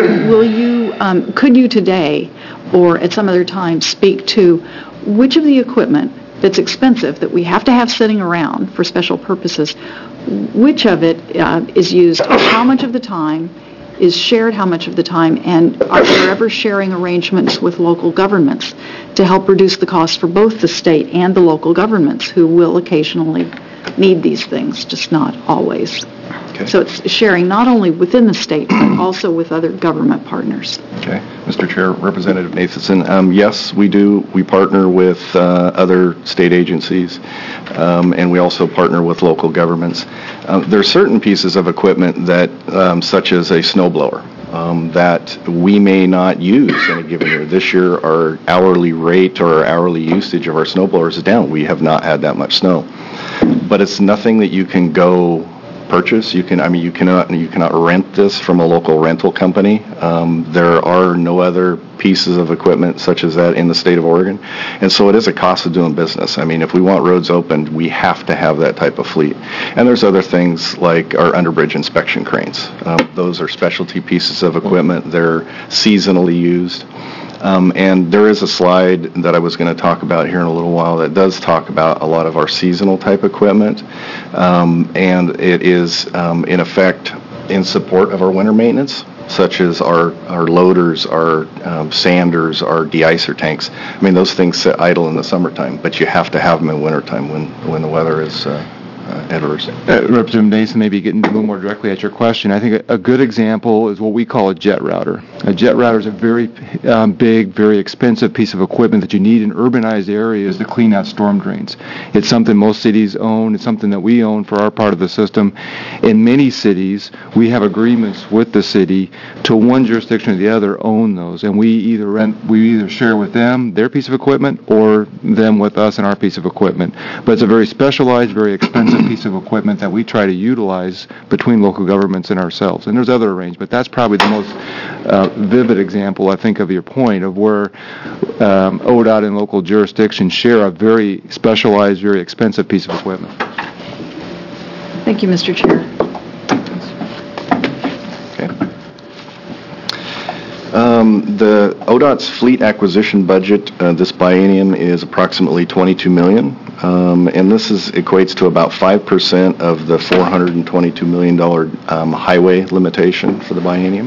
[SPEAKER 4] could you today or at some other time speak to which of the equipment that's expensive that we have to have sitting around for special purposes, which of it is used how much of the time, is shared how much of the time, and are there ever sharing arrangements with local governments to help reduce the cost for both the state and the local governments who will occasionally need these things, just not always? Okay. So it's sharing not only within the state, but also with other government partners.
[SPEAKER 11] Okay. Mr. Chair, Representative Nathanson, yes, we do. We partner with other state agencies, and we also partner with local governments. There are certain pieces of equipment that, such as a snowblower, that we may not use in a given year. This year, our hourly rate or our hourly usage of our snowblowers is down. We have not had that much snow. But it's nothing that you can go purchase. You cannot rent this from a local rental company. There are no other pieces of equipment such as that in the state of Oregon. And so it is a cost of doing business. I mean, if we want roads opened, we have to have that type of fleet. And there's other things like our underbridge inspection cranes. Those are specialty pieces of equipment. They're seasonally used. And there is a slide that I was going to talk about here in a little while that does talk about a lot of our seasonal type equipment. And it is, in effect, in support of our winter maintenance, such as our loaders, our sanders, our de-icer tanks. I mean, those things sit idle in the summertime, but you have to have them in wintertime when the weather is adverse.
[SPEAKER 12] Representative Nason, maybe getting a little more directly at your question, I think a good example is what we call a jet router. A jet router is a very big, very expensive piece of equipment that you need in urbanized areas to clean out storm drains. It's something most cities own. It's something that we own for our part of the system. In many cities, we have agreements with the city to one jurisdiction or the other own those, and we either share with them their piece of equipment or them with us and our piece of equipment. But it's a very specialized, very expensive piece of equipment that we try to utilize between local governments and ourselves. And there's other arrangements. That's probably the most vivid example, I think, of your point of where ODOT and local jurisdictions share a very specialized, very expensive piece of equipment.
[SPEAKER 4] Thank you, Mr. Chair.
[SPEAKER 11] Okay. The ODOT's fleet acquisition budget this biennium is approximately $22 million. And this equates to about 5% of the $422 million highway limitation for the biennium.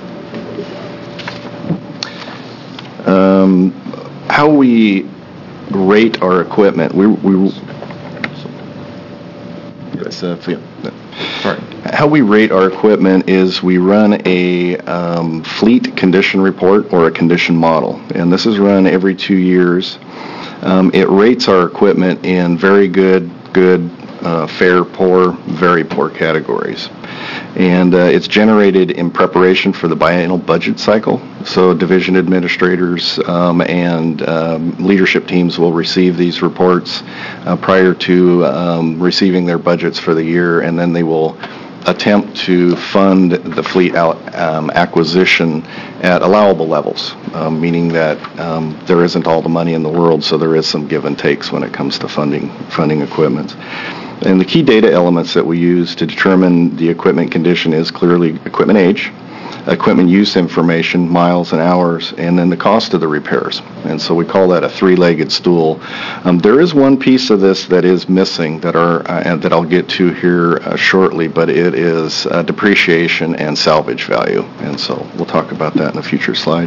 [SPEAKER 11] How we rate our equipment, How we rate our equipment is we run a fleet condition report or a condition model, and this is run every 2 years. It rates our equipment in very good, fair, poor, very poor categories. And it's generated in preparation for the biennial budget cycle. So division administrators and leadership teams will receive these reports prior to receiving their budgets for the year, and then they will attempt to fund the fleet acquisition at allowable levels, meaning that there isn't all the money in the world, so there is some give and takes when it comes to funding equipment. And the key data elements that we use to determine the equipment condition is clearly equipment age, equipment use information, miles and hours, and then the cost of the repairs. And so we call that a three-legged stool. There is one piece of this that is missing that I'll get to here shortly, but it is depreciation and salvage value. And so we'll talk about that in a future slide.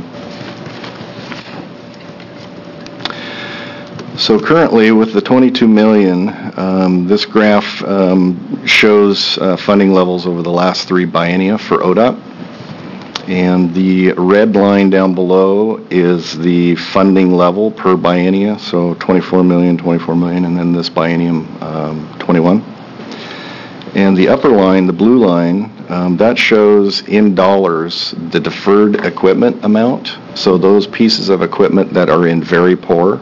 [SPEAKER 11] So currently, with the $22 million, this graph shows funding levels over the last 3 biennia for ODOT. And the red line down below is the funding level per biennia, so 24 million, and then this biennium, 21. And the upper line, the blue line, that shows in dollars the deferred equipment amount, so those pieces of equipment that are in very poor.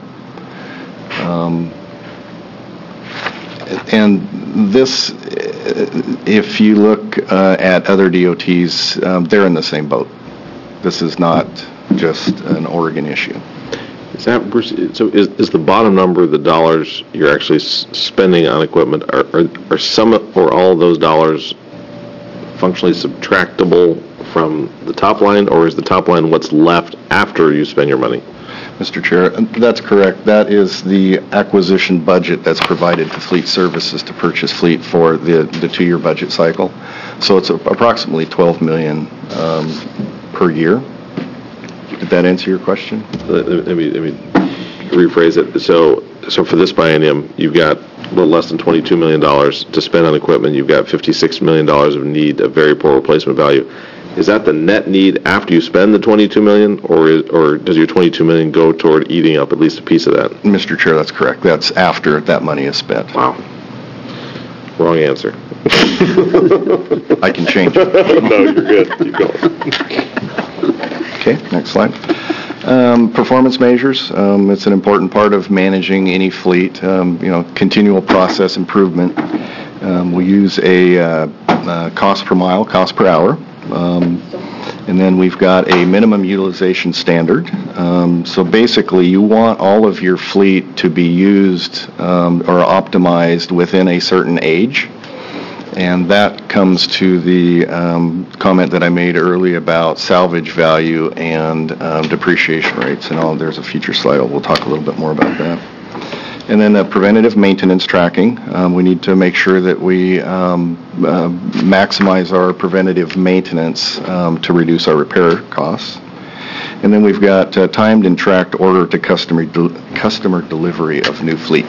[SPEAKER 11] And this, if you look at other DOTs, they're in the same boat. This is not just an Oregon issue.
[SPEAKER 3] Is that, Bruce, so is the bottom number the dollars you're actually spending on equipment, are some or all of those dollars functionally subtractable from the top line, or is the top line what's left after you spend your money?
[SPEAKER 11] Mr. Chair, that's correct. That is the acquisition budget that's provided to Fleet Services to purchase fleet for the 2-year budget cycle. So it's approximately $12 million per year. Did that answer your question?
[SPEAKER 3] Let me rephrase it. So for this biennium, you've got a little less than $22 million to spend on equipment. You've got $56 million of need of very poor replacement value. Is that the net need after you spend the $22 million, or does your $22 million go toward eating up at least a piece of that?
[SPEAKER 11] Mr. Chair, that's correct. That's after that money is spent.
[SPEAKER 3] Wow. Wrong answer.
[SPEAKER 11] I can change it.
[SPEAKER 3] No, you're good. Keep going.
[SPEAKER 11] Okay, next slide. Performance measures. It's an important part of managing any fleet. Continual process improvement. We use a cost per mile, cost per hour. And then we've got a minimum utilization standard. So basically, you want all of your fleet to be used or optimized within a certain age. And that comes to the comment that I made earlier about salvage value and depreciation rates. And there's a future slide. We'll talk a little bit more about that. And then preventative maintenance tracking. We need to make sure that we maximize our preventative maintenance to reduce our repair costs. And then we've got timed and tracked order to customer delivery of new fleet.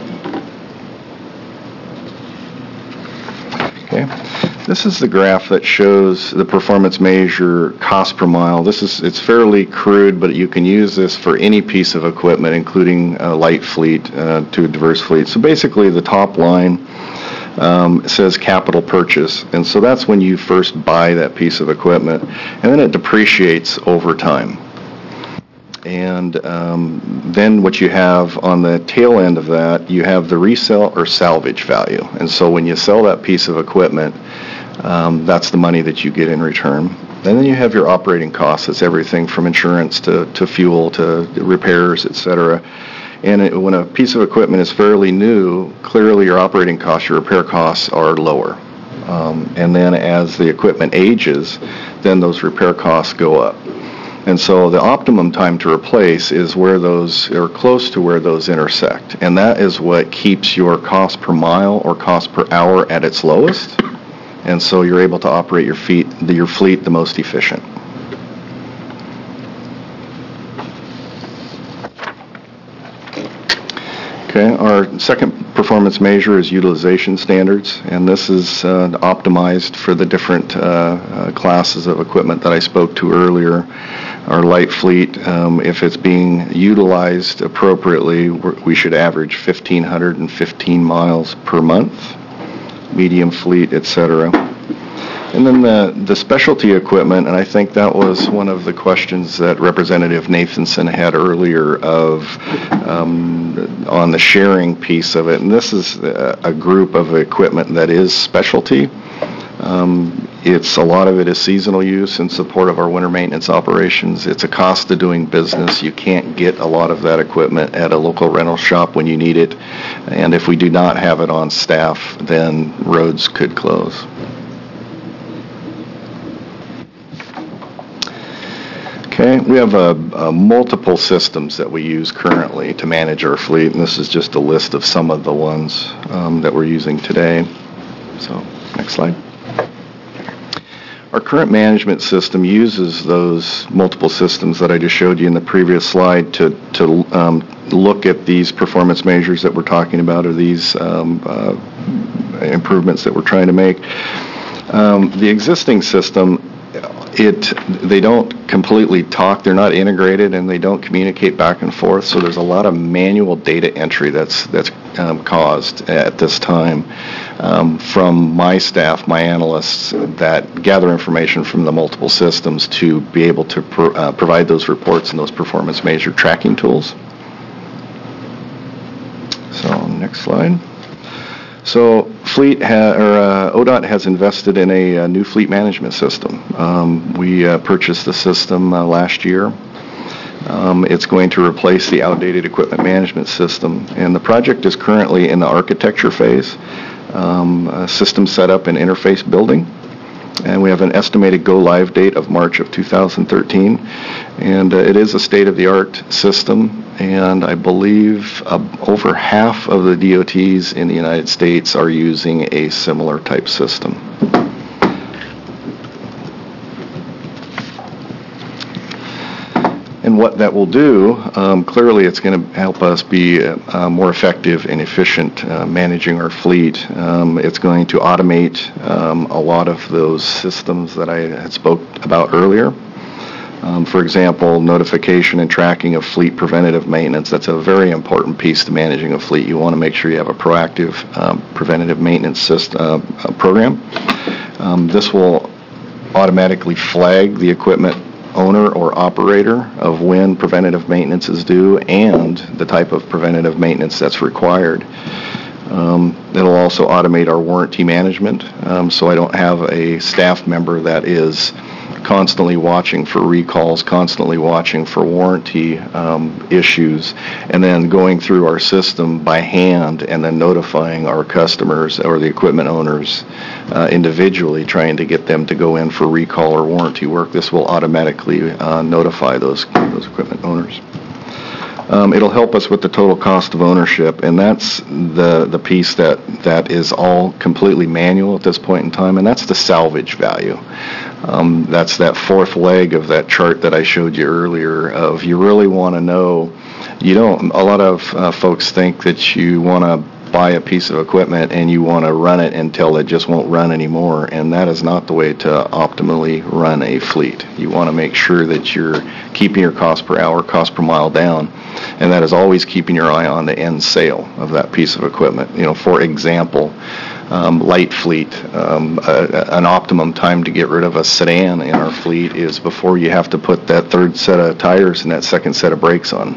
[SPEAKER 11] Okay. This is the graph that shows the performance measure cost per mile. It's fairly crude, but you can use this for any piece of equipment, including a light fleet to a diverse fleet. So basically, the top line says capital purchase, and so that's when you first buy that piece of equipment, and then it depreciates over time. And then what you have on the tail end of that, you have the resale or salvage value. And so when you sell that piece of equipment, that's the money that you get in return. And then you have your operating costs. It's everything from insurance to fuel to repairs, et cetera. And when a piece of equipment is fairly new, clearly your operating costs, your repair costs are lower. And then as the equipment ages, then those repair costs go up. And so the optimum time to replace is where those, or close to where those intersect. And that is what keeps your cost per mile or cost per hour at its lowest. And so you're able to operate your fleet the most efficient. Okay, our second performance measure is utilization standards, and this is optimized for the different classes of equipment that I spoke to earlier. Our light fleet, if it's being utilized appropriately, we should average 1,515 miles per month, medium fleet, etc. And then the specialty equipment, and I think that was one of the questions that Representative Nathanson had earlier on the sharing piece of it. And this is a group of equipment that is specialty. A lot of it is seasonal use in support of our winter maintenance operations. It's a cost of doing business. You can't get a lot of that equipment at a local rental shop when you need it. And if we do not have it on staff, then roads could close. Okay, we have multiple systems that we use currently to manage our fleet, and this is just a list of some of the ones that we're using today. So, next slide. Our current management system uses those multiple systems that I just showed you in the previous slide to look at these performance measures that we're talking about, or these improvements that we're trying to make. The existing system, they don't completely talk, they're not integrated, and they don't communicate back and forth, so there's a lot of manual data entry that's caused at this time from my staff, my analysts, that gather information from the multiple systems to be able to provide those reports and those performance measure tracking tools. So, next slide. So ODOT has invested in a new fleet management system. We purchased the system last year. It's going to replace the outdated equipment management system, and the project is currently in the architecture phase, system setup and interface building. And we have an estimated go-live date of March of 2013. And it is a state-of-the-art system, and I believe over half of the DOTs in the United States are using a similar type system. And what that will do, clearly it's going to help us be more effective and efficient managing our fleet. It's going to automate a lot of those systems that I had spoke about earlier. For example, notification and tracking of fleet preventative maintenance. That's a very important piece to managing a fleet. You want to make sure you have a proactive preventative maintenance system, program. This will automatically flag the equipment owner or operator of when preventative maintenance is due and the type of preventative maintenance that's required. It'll also automate our warranty management, so I don't have a staff member that is constantly watching for recalls, constantly watching for warranty issues, and then going through our system by hand and then notifying our customers or the equipment owners individually, trying to get them to go in for recall or warranty work. This will automatically notify those equipment owners. It'll help us with the total cost of ownership, and that's the piece that is all completely manual at this point in time, and that's the salvage value. That's that fourth leg of that chart that I showed you earlier of you really want to know. A lot of folks think that you want to buy a piece of equipment and you want to run it until it just won't run anymore, and that is not the way to optimally run a fleet. You want to make sure that you're keeping your cost per hour, cost per mile down, and that is always keeping your eye on the end sale of that piece of equipment. For example, light fleet, an optimum time to get rid of a sedan in our fleet is before you have to put that third set of tires and that second set of brakes on.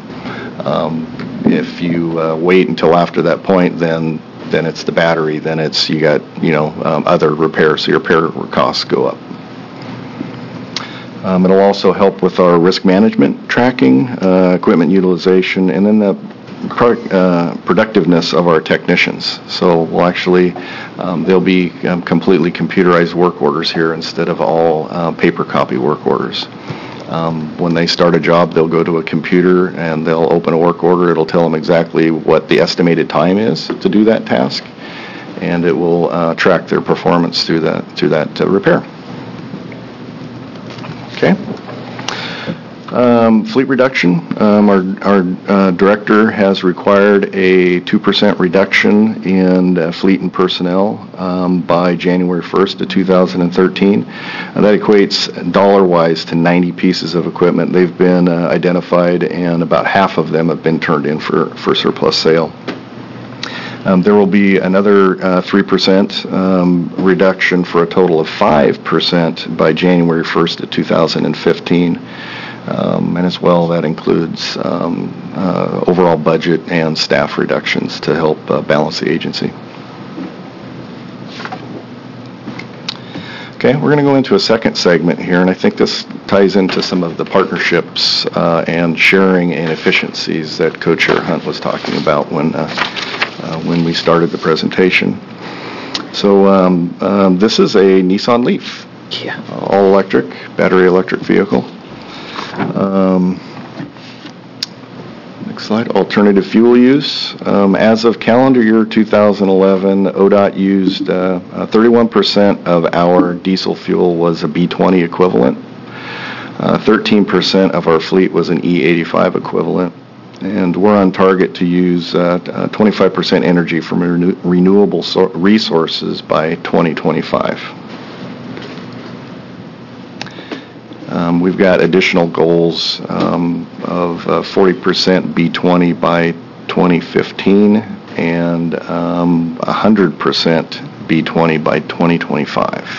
[SPEAKER 11] If you wait until after that point, then it's the battery, then it's you got other repairs, so your repair costs go up. It'll also help with our risk management tracking, equipment utilization, and then the productiveness of our technicians. So we'll actually, they'll be completely computerized work orders here instead of all paper copy work orders. When they start a job, they'll go to a computer and they'll open a work order. It'll tell them exactly what the estimated time is to do that task, and it will track their performance through that repair. Okay. Fleet reduction. Our director has required a 2% reduction in fleet and personnel by January 1st of 2013. That equates dollar-wise to 90 pieces of equipment. They've been identified, and about half of them have been turned in for surplus sale. There will be another 3% reduction for a total of 5% by January 1st of 2015. And as well, that includes overall budget and staff reductions to help balance the agency. Okay, we're going to go into a second segment here, and I think this ties into some of the partnerships and sharing and efficiencies that Co-Chair Hunt was talking about when we started the presentation. So this is a Nissan Leaf, all-electric, battery electric vehicle. Next slide, alternative fuel use. As of calendar year 2011, ODOT used 31% of our diesel fuel was a B20 equivalent. 13% of our fleet was an E85 equivalent. And we're on target to use 25% energy from renewable resources by 2025. We've got additional goals of 40% B20 by 2015 and 100% B20 by 2025.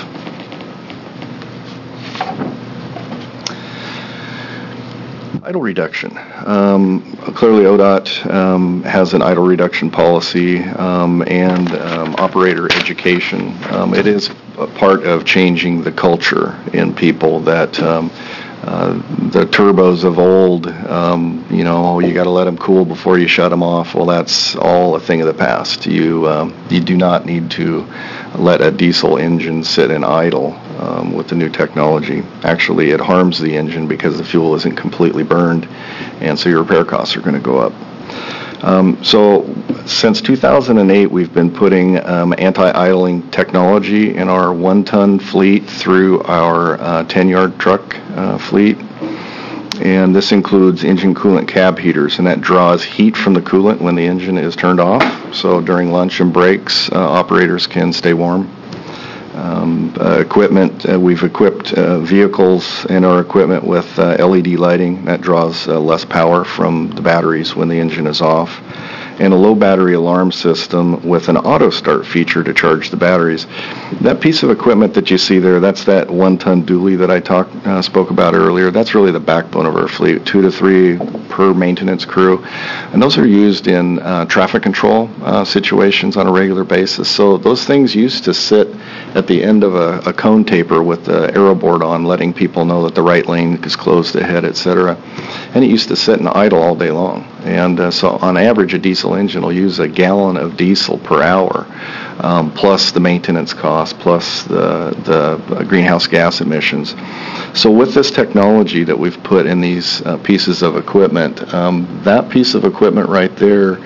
[SPEAKER 11] Idle reduction. Clearly, ODOT has an idle reduction policy and operator education. It is a part of changing the culture in people that the turbos of old, you got to let them cool before you shut them off. Well, that's all a thing of the past. You do not need to let a diesel engine sit in idle with the new technology. Actually, it harms the engine because the fuel isn't completely burned, and so your repair costs are going to go up. So since 2008, we've been putting anti-idling technology in our 1-ton fleet through our 10-yard truck fleet. And this includes engine coolant cab heaters, and that draws heat from the coolant when the engine is turned off. So during lunch and breaks, operators can stay warm. Equipment, we've equipped vehicles and our equipment with LED lighting. That draws less power from the batteries when the engine is off. And a low battery alarm system with an auto start feature to charge the batteries. That piece of equipment that you see there, that's that 1-ton dually that I spoke about earlier. That's really the backbone of our fleet, 2 to 3 per maintenance crew. And those are used in traffic control situations on a regular basis. So those things used to sit at the end of a cone taper with the arrow board on, letting people know that the right lane is closed ahead, etc. And it used to sit and idle all day long. And so on average, a diesel engine will use a gallon of diesel per hour, plus the maintenance cost, plus the greenhouse gas emissions. So with this technology that we've put in these pieces of equipment, that piece of equipment right there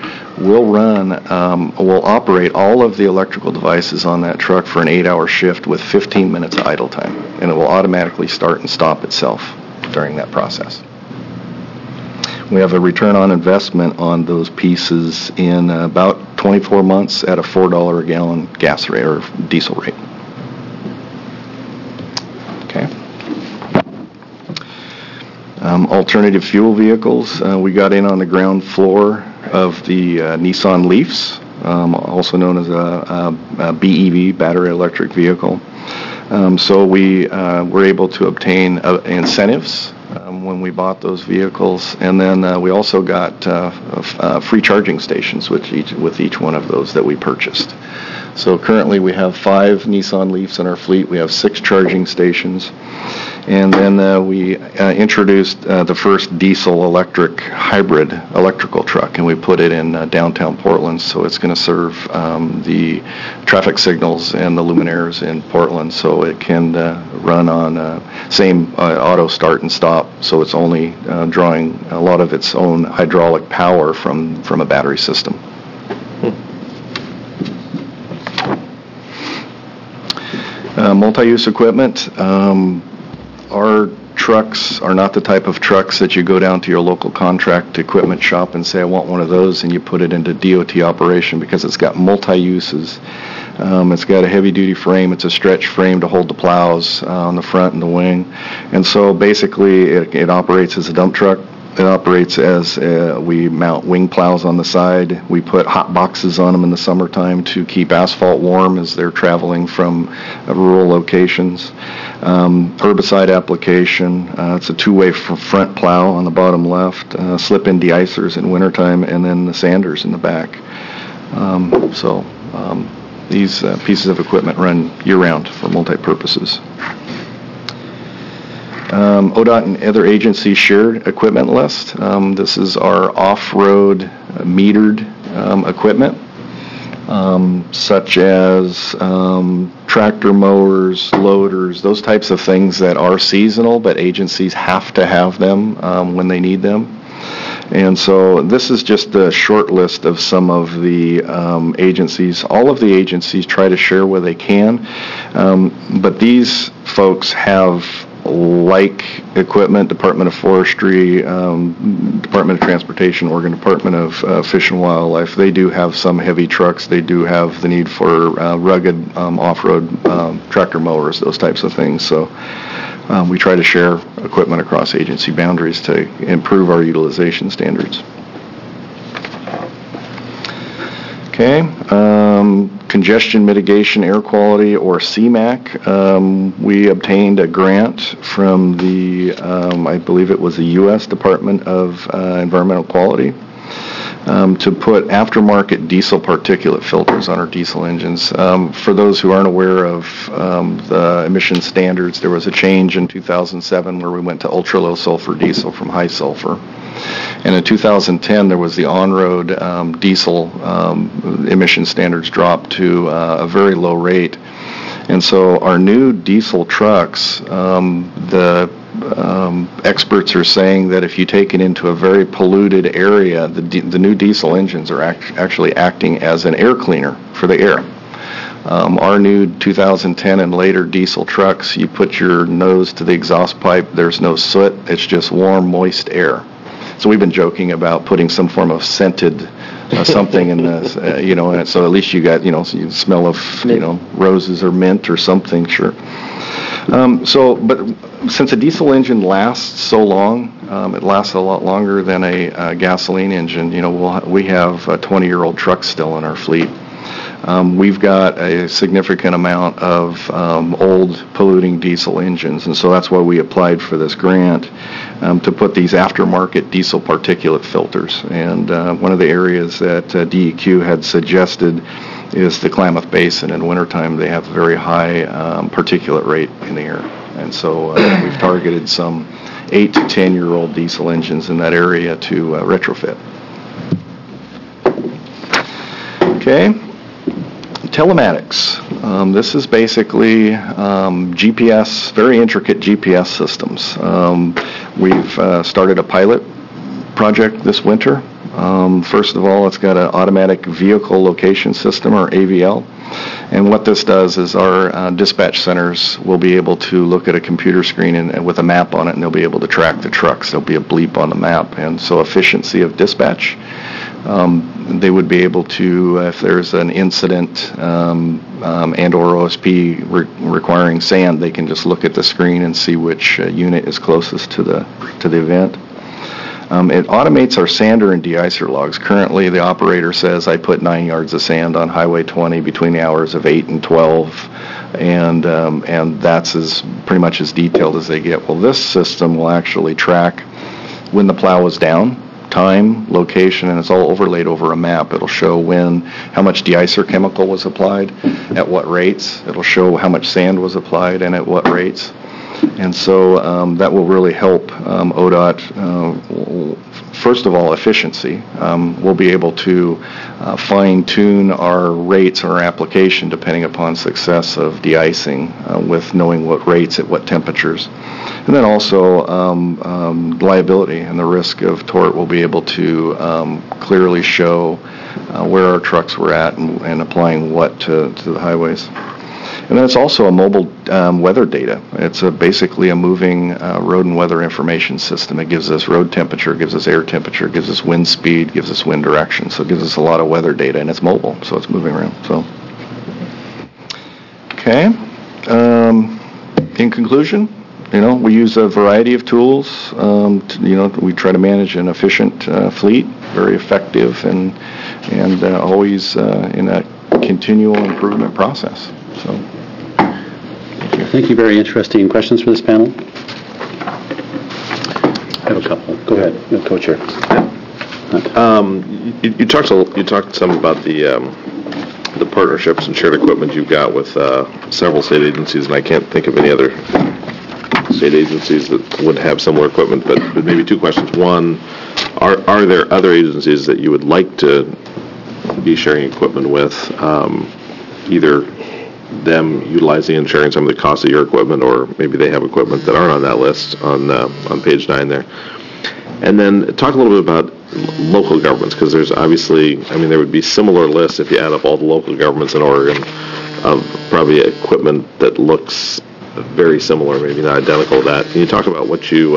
[SPEAKER 11] will operate all of the electrical devices on that truck for an 8-hour shift with 15 minutes idle time, and it will automatically start and stop itself during that process. We have a return on investment on those pieces in about 24 months at a $4 a gallon gas rate or diesel rate. Okay. Alternative fuel vehicles. We got in on the ground floor of the Nissan Leafs, also known as a BEV, battery electric vehicle. So we were able to obtain incentives when we bought those vehicles, and then we also got free charging stations with each one of those that we purchased. So currently we have 5 Nissan Leafs in our fleet. We have 6 charging stations. And then we introduced the first diesel-electric hybrid electrical truck, and we put it in downtown Portland, so it's going to serve the traffic signals and the luminaires in Portland, so it can run on same auto start and stop, so it's only drawing a lot of its own hydraulic power from a battery system. Multi-use equipment. Our trucks are not the type of trucks that you go down to your local contract equipment shop and say, I want one of those, and you put it into DOT operation, because it's got multi-uses. It's got a heavy-duty frame. It's a stretch frame to hold the plows on the front and the wing. And so basically it operates as a dump truck. It operates as we mount wing plows on the side. We put hot boxes on them in the summertime to keep asphalt warm as they're traveling from rural locations. Herbicide application. It's a two-way front plow on the bottom left. Slip-in de-icers in wintertime, and then the sanders in the back. These pieces of equipment run year-round for multi-purposes. ODOT and other agencies shared equipment list. This is our off-road metered equipment, such as tractor mowers, loaders, those types of things that are seasonal, but agencies have to have them when they need them. And so this is just a short list of some of the agencies. All of the agencies try to share where they can, but these folks have like equipment. Department of Forestry, Department of Transportation, Oregon Department of Fish and Wildlife, they do have some heavy trucks. They do have the need for rugged off-road tractor mowers, those types of things. So we try to share equipment across agency boundaries to improve our utilization standards. Okay. Congestion mitigation, air quality, or CMAQ. We obtained a grant from the, I believe it was the U.S. Department of Environmental Quality, to put aftermarket diesel particulate filters on our diesel engines. For those who aren't aware of the emission standards, there was a change in 2007 where we went to ultra-low sulfur diesel from high sulfur. And in 2010, there was the on-road diesel emission standards dropped to a very low rate. And so our new diesel trucks, the experts are saying that if you take it into a very polluted area, the new diesel engines are actually acting as an air cleaner for the air. Our new 2010 and later diesel trucks, you put your nose to the exhaust pipe, there's no soot, it's just warm, moist air. So we've been joking about putting some form of scented something in this, and so at least you got, so you smell of, roses or mint or something, sure. But since a diesel engine lasts so long, it lasts a lot longer than a gasoline engine. We have a 20-year-old truck still in our fleet. We've got a significant amount of old polluting diesel engines, and so that's why we applied for this grant to put these aftermarket diesel particulate filters. And one of the areas that DEQ had suggested is the Klamath Basin. In wintertime, they have a very high particulate rate in the air. And so we've targeted some 8 to 10-year-old diesel engines in that area to retrofit. Okay. Telematics. This is basically GPS, very intricate GPS systems. We've started a pilot project this winter. First of all, it's got an automatic vehicle location system, or AVL. And what this does is our dispatch centers will be able to look at a computer screen and with a map on it, and they'll be able to track the trucks. There'll be a bleep on the map. And so efficiency of dispatch. They would be able to, if there's an incident and or OSP requiring sand, they can just look at the screen and see which unit is closest to the event. It automates our sander and de-icer logs. Currently, the operator says, I put 9 yards of sand on Highway 20 between the hours of 8 and 12, and that's pretty much as detailed as they get. Well, this system will actually track when the plow was down, time, location, and it's all overlaid over a map. It'll show how much de-icer chemical was applied, at what rates. It'll show how much sand was applied and at what rates. And so that will really help ODOT, first of all, efficiency. We'll be able to fine-tune our rates or our application depending upon success of de-icing with knowing what rates at what temperatures. And then also liability and the risk of tort will be able to clearly show where our trucks were at and applying what to the highways. And then it's also a mobile weather data. It's basically a moving road and weather information system. It gives us road temperature, gives us air temperature, gives us wind speed, gives us wind direction. So it gives us a lot of weather data, and it's mobile, so it's moving around. So, okay. In conclusion, we use a variety of tools. We try to manage an efficient fleet, very effective, and always in a continual improvement process. So,
[SPEAKER 1] thank you. Very interesting questions for this panel. I have a couple. Go ahead, Co-Chair.
[SPEAKER 3] You talked some about the partnerships and shared equipment you've got with several state agencies, and I can't think of any other state agencies that would have similar equipment, but maybe two questions. One, are there other agencies that you would like to be sharing equipment with, either them utilizing and sharing some of the costs of your equipment, or maybe they have equipment that aren't on that list on page 9 there? And then talk a little bit about local governments, because there's obviously, there would be similar lists if you add up all the local governments in Oregon of probably equipment that looks very similar, maybe not identical to that. Can you talk about what you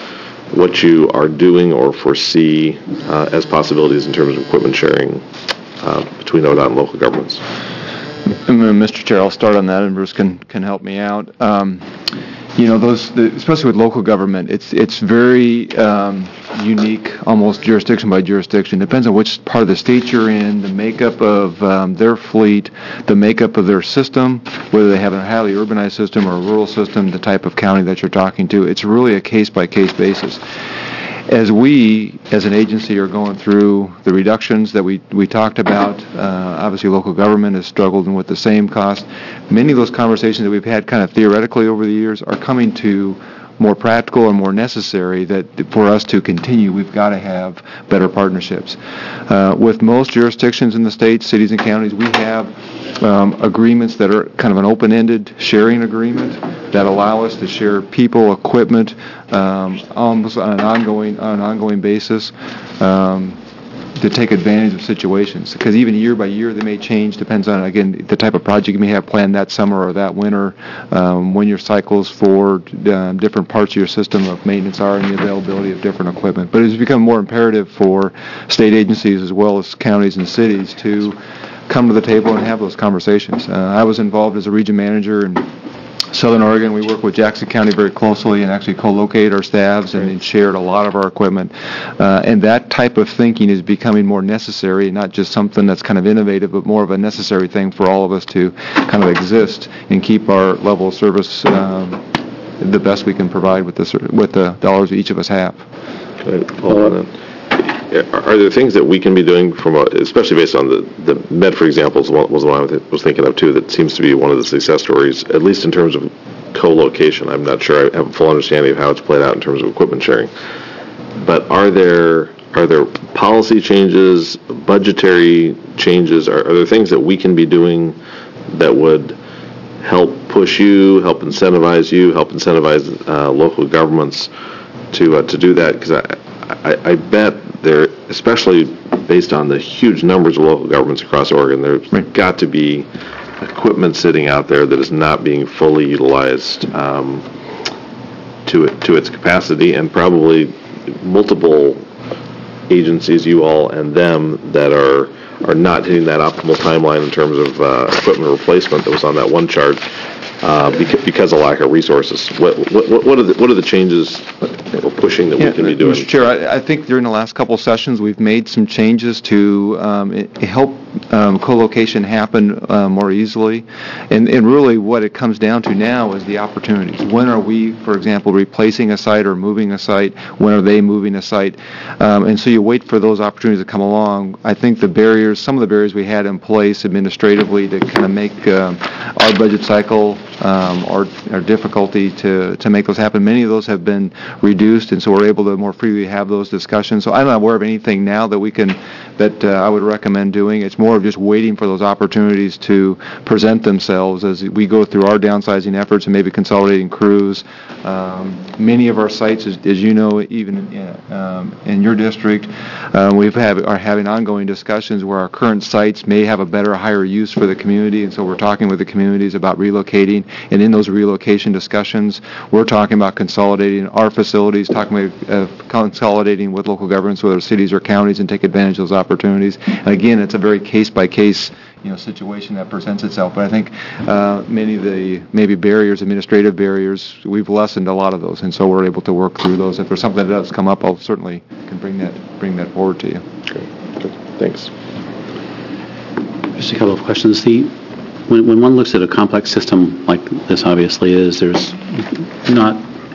[SPEAKER 3] are doing or foresee as possibilities in terms of equipment sharing between ODOT and local governments?
[SPEAKER 12] Mr. Chair, I'll start on that, and Bruce can help me out. Especially with local government, it's very unique, almost jurisdiction by jurisdiction. Depends on which part of the state you're in, the makeup of their fleet, the makeup of their system, whether they have a highly urbanized system or a rural system, the type of county that you're talking to. It's really a case-by-case basis. As we, as an agency, are going through the reductions that we talked about, obviously local government has struggled with the same cost. Many of those conversations that we've had kind of theoretically over the years are coming to more practical and more necessary, that for us to continue, we've got to have better partnerships. With most jurisdictions in the state, cities and counties, we have agreements that are kind of an open-ended sharing agreement that allow us to share people, equipment, almost on an ongoing basis, to take advantage of situations. Because even year by year, they may change, depends on, again, the type of project you may have planned that summer or that winter, when your cycles for different parts of your system of maintenance are, and the availability of different equipment. But it's become more imperative for state agencies as well as counties and cities to come to the table and have those conversations. I was involved as a region manager in Southern Oregon. We work with Jackson County very closely and actually co-locate our staffs and shared a lot of our equipment. And that type of thinking is becoming more necessary, not just something that's kind of innovative, but more of a necessary thing for all of us to kind of exist and keep our level of service the best we can provide with the dollars each of us have.
[SPEAKER 3] Are there things that we can be doing especially based on the Medford example was the one I was thinking of too, that seems to be one of the success stories, at least in terms of co-location. I'm not sure I have a full understanding of how it's played out in terms of equipment sharing. But are there policy changes, budgetary changes? Are there things that we can be doing that would help push you, help incentivize local governments to do that? Because I bet there, especially based on the huge numbers of local governments across Oregon, there's got to be equipment sitting out there that is not being fully utilized to its capacity, and probably multiple agencies, you all and them, that are not hitting that optimal timeline in terms of equipment replacement that was on that one chart because of lack of resources. What are the changes or pushing that we can be doing?
[SPEAKER 12] Mr. Chair, I think during the last couple of sessions we've made some changes to help co-location happen more easily. And really what it comes down to now is the opportunities. When are we, for example, replacing a site or moving a site? When are they moving a site? And so you wait for those opportunities to come along. I think some of the barriers we had in place administratively to kind of make our budget cycle or difficulty to make those happen. Many of those have been reduced, and so we're able to more freely have those discussions. So I'm not aware of anything now that I would recommend doing. It's more of just waiting for those opportunities to present themselves as we go through our downsizing efforts and maybe consolidating crews. Many of our sites, as you know, even in your district, are having ongoing discussions where our current sites may have a better, higher use for the community, and so we're talking with the communities about relocating. And in those relocation discussions, we're talking about consolidating our facilities, talking about consolidating with local governments, whether cities or counties, and take advantage of those opportunities. And again, it's a very case-by-case situation that presents itself. But I think many of the maybe administrative barriers, we've lessened a lot of those, and so we're able to work through those. If there's something that does come up, I'll certainly can bring that forward to you.
[SPEAKER 3] Good. Thanks.
[SPEAKER 1] Just a couple of questions. When one looks at a complex system like this obviously is, there's not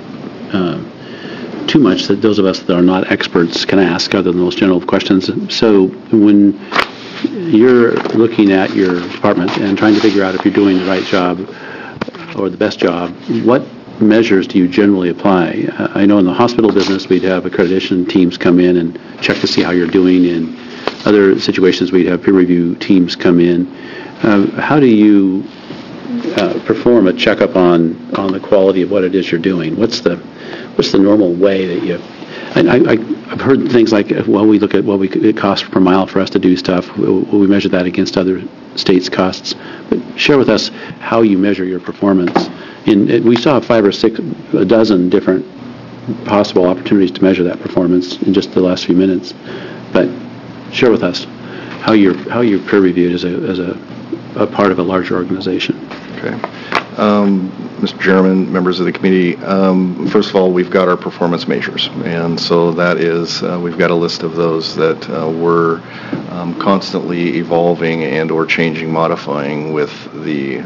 [SPEAKER 1] too much that those of us that are not experts can ask other than those general questions. So when you're looking at your department and trying to figure out if you're doing the right job or the best job, what measures do you generally apply? I know in the hospital business we'd have accreditation teams come in and check to see how you're doing. In other situations we'd have peer review teams come in. How do you perform a checkup on the quality of what it is you're doing? What's the normal way that you... And I've heard things like, well, we look at what it costs per mile for us to do stuff. We measure that against other states' costs. But share with us how you measure your performance. We saw 5 or 6, a dozen different possible opportunities to measure that performance in just the last few minutes. But share with us how you're peer reviewed as a part of a larger organization.
[SPEAKER 11] Okay. Mr. Chairman, members of the committee, first of all, we've got our performance measures, and so that is, we've got a list of those that we're constantly evolving and or changing, modifying with the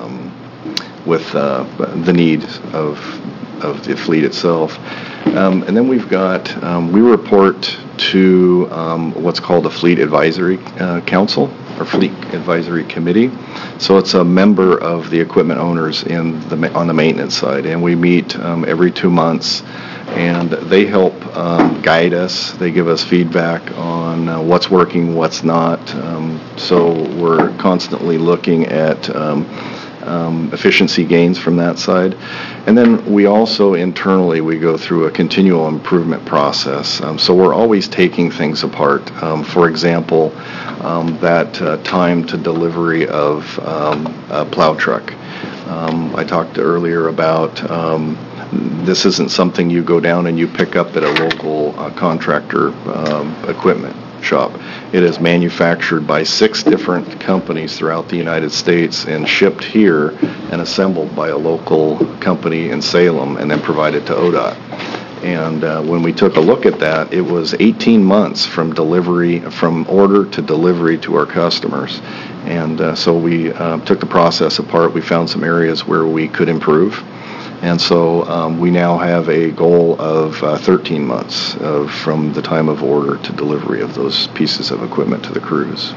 [SPEAKER 11] needs of the fleet itself. And then we've got, we report to what's called a Fleet Advisory Council, or Fleet Advisory Committee. So it's a member of the equipment owners on the maintenance side, and we meet every 2 months, and they help guide us. They give us feedback on what's working, what's not. So we're constantly looking at efficiency gains from that side. And then we also internally, we go through a continual improvement process. So we're always taking things apart. For example, that time to delivery of a plow truck. I talked earlier about this isn't something you go down and you pick up at a local contractor equipment shop. It is manufactured by 6 different companies throughout the United States and shipped here and assembled by a local company in Salem and then provided to ODOT. And when we took a look at that, it was 18 months from order to delivery to our customers. And so we took the process apart. We found some areas where we could improve. And so we now have a goal of 13 months from the time of order to delivery of those pieces of equipment to the crews.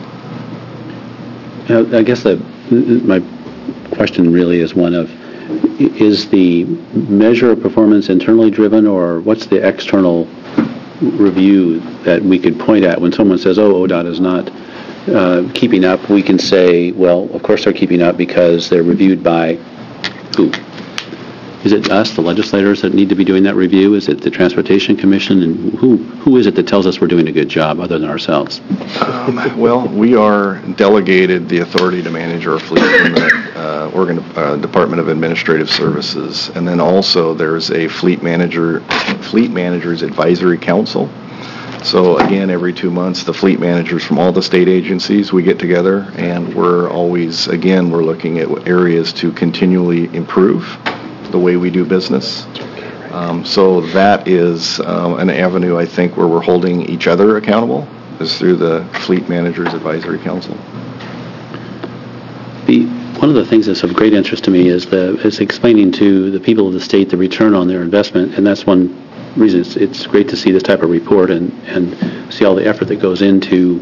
[SPEAKER 1] I guess my question really is one of, is the measure of performance internally driven, or what's the external review that we could point at when someone says, oh, ODOT is not keeping up? We can say, well, of course they're keeping up because they're reviewed by who? Is it us, the legislators, that need to be doing that review? Is it the Transportation Commission? And who is it that tells us we're doing a good job other than ourselves?
[SPEAKER 11] Well, we are delegated the authority to manage our fleet in the Department of Administrative Services. And then also there's a Fleet Managers Advisory Council. So again, every 2 months, the fleet managers from all the state agencies, we get together, and we're always, again, we're looking at areas to continually improve the way we do business. So that is an avenue, I think, where we're holding each other accountable, is through the Fleet Managers Advisory Council.
[SPEAKER 1] One of the things that's of great interest to me is explaining to the people of the state the return on their investment, and that's one reason it's great to see this type of report and see all the effort that goes into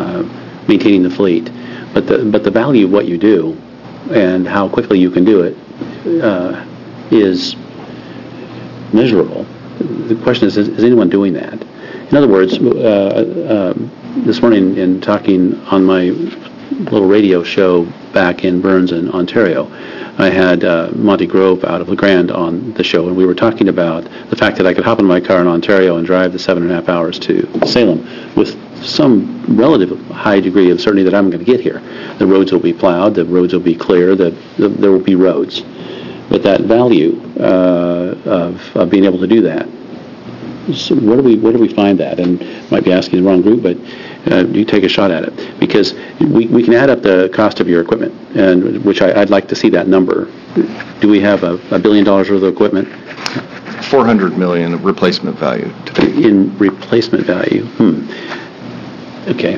[SPEAKER 1] maintaining the fleet. But the value of what you do and how quickly you can do it is measurable. The question is anyone doing that? In other words, this morning in talking on my little radio show back in Burns in Ontario, I had Monty Grove out of La Grande on the show, and we were talking about the fact that I could hop in my car in Ontario and drive the 7.5 hours to Salem with some relative high degree of certainty that I'm going to get here. The roads will be plowed, the roads will be clear, there will be roads. But that value of being able to do that, so where do we find that? And might be asking the wrong group, but you take a shot at it, because we can add up the cost of your equipment, and which I'd like to see that number. Do we have $1 billion worth of equipment?
[SPEAKER 11] $400 million of replacement value today.
[SPEAKER 1] In replacement value. Okay.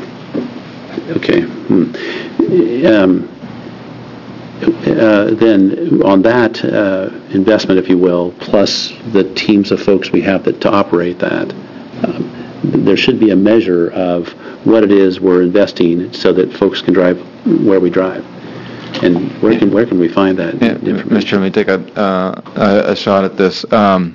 [SPEAKER 1] Then on that investment, if you will, plus the teams of folks we have to operate that, there should be a measure of what it is we're investing so that folks can drive where we drive. And where can we find that information?
[SPEAKER 12] Mr. Chairman, let me take a shot at this.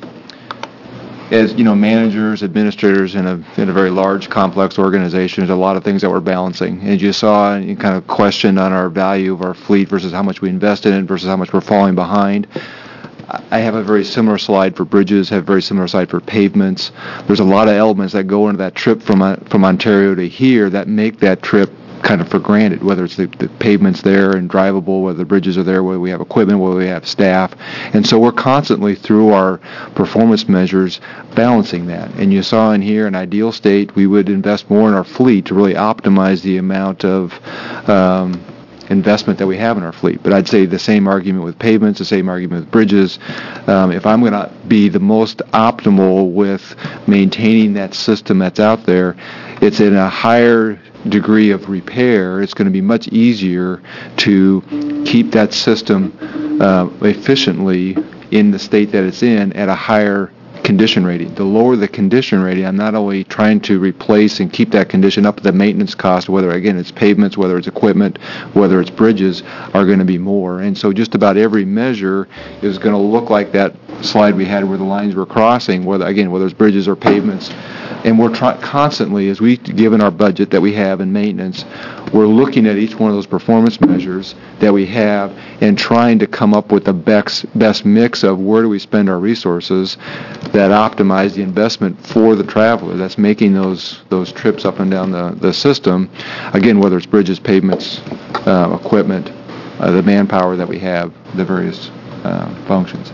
[SPEAKER 12] As you know, managers, administrators in a very large, complex organization, there's a lot of things that we're balancing. And as you saw, you kind of questioned on our value of our fleet versus how much we invest in it versus how much we're falling behind. I have a very similar slide for bridges, have a very similar slide for pavements. There's a lot of elements that go into that trip from Ontario to here that make that trip kind of for granted, whether it's the pavements there and drivable, whether the bridges are there, whether we have equipment, whether we have staff. And so we're constantly, through our performance measures, balancing that. And you saw in here, in ideal state, we would invest more in our fleet to really optimize the amount of investment that we have in our fleet. But I'd say the same argument with pavements, the same argument with bridges. If I'm going to be the most optimal with maintaining that system that's out there, it's in a higher degree of repair. It's going to be much easier to keep that system efficiently in the state that it's in at a higher condition rating. The lower the condition rating, I'm not only trying to replace and keep that condition up, the maintenance cost, whether again it's pavements, whether it's equipment, whether it's bridges, are going to be more. And so just about every measure is going to look like that slide we had where the lines were crossing, whether it's bridges or pavements. And we're constantly, as we given our budget that we have in maintenance, we're looking at each one of those performance measures that we have and trying to come up with the best mix of where do we spend our resources that optimize the investment for the traveler that's making those trips up and down the system. Again, whether it's bridges, pavements, equipment, the manpower that we have, the various functions.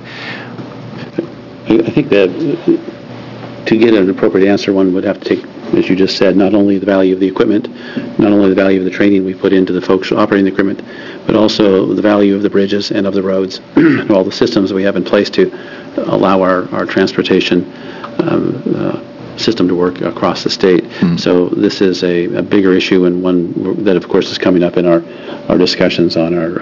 [SPEAKER 1] I think that to get an appropriate answer, one would have to take, as you just said, not only the value of the equipment, not only the value of the training we put into the folks operating the equipment, but also the value of the bridges and of the roads, and all the systems that we have in place to allow our transportation system to work across the state. Mm-hmm. So this is a bigger issue, and one that, of course, is coming up in our discussions on our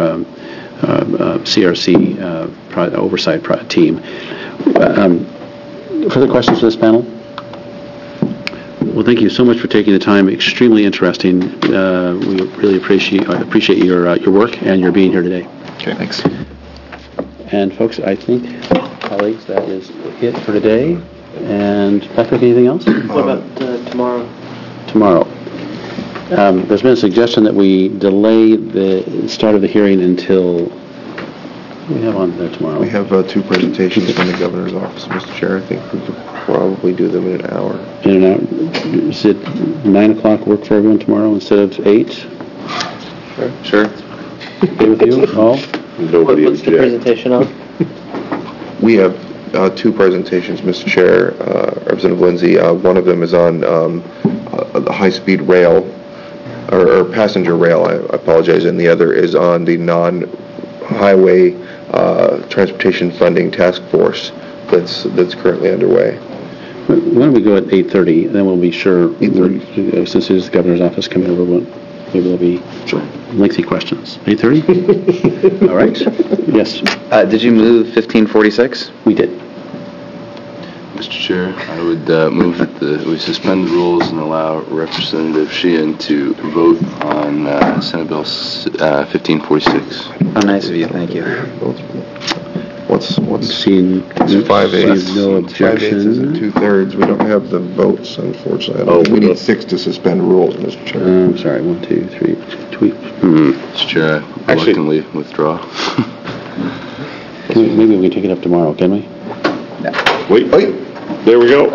[SPEAKER 1] CRC oversight team. Further questions for this panel? Well, thank you so much for taking the time. Extremely interesting. We really appreciate your work and your being here today.
[SPEAKER 11] Okay, thanks.
[SPEAKER 1] And folks, I think, colleagues, that is it for today. And Patrick, anything else?
[SPEAKER 8] What about tomorrow?
[SPEAKER 1] Tomorrow. There's been a suggestion that we delay the start of the hearing until... we have on there tomorrow?
[SPEAKER 2] We have two presentations from the governor's office, Mr. Chair. I think we could probably do them in an hour.
[SPEAKER 1] In an hour? Is it 9 o'clock work for everyone tomorrow instead of 8?
[SPEAKER 3] Sure.
[SPEAKER 1] Okay with you, all?
[SPEAKER 3] Nobody
[SPEAKER 8] What's the presentation on?
[SPEAKER 2] We have two presentations, Mr. Chair, Representative Lindsay. One of them is on the high-speed rail, or passenger rail, I apologize, and the other is on the non-highway transportation funding task force that's currently underway.
[SPEAKER 1] Why don't we go at 8:30, and then we'll be sure, 8:30. Since it is the governor's office coming over, maybe there'll be lengthy questions. 8:30? All right. Yes.
[SPEAKER 13] Did you move 1546?
[SPEAKER 1] We did.
[SPEAKER 10] Mr. Chair, I would move that we suspend the rules and allow Representative Sheehan to vote on Senate Bill 1546.
[SPEAKER 13] How nice of you, thank you.
[SPEAKER 2] What's,
[SPEAKER 1] Seen,
[SPEAKER 2] it's 5/8.
[SPEAKER 1] no
[SPEAKER 2] 5/8 isn't
[SPEAKER 1] objection.
[SPEAKER 2] 2/3. We don't have the votes, unfortunately.
[SPEAKER 3] Oh,
[SPEAKER 2] We need 6 to suspend rules, Mr. Chair.
[SPEAKER 1] I'm sorry, 1, 2, 3, tweet.
[SPEAKER 10] Mr. Chair, I reluctantly withdraw.
[SPEAKER 1] Maybe we can take it up tomorrow, can we?
[SPEAKER 3] Wait, there we go.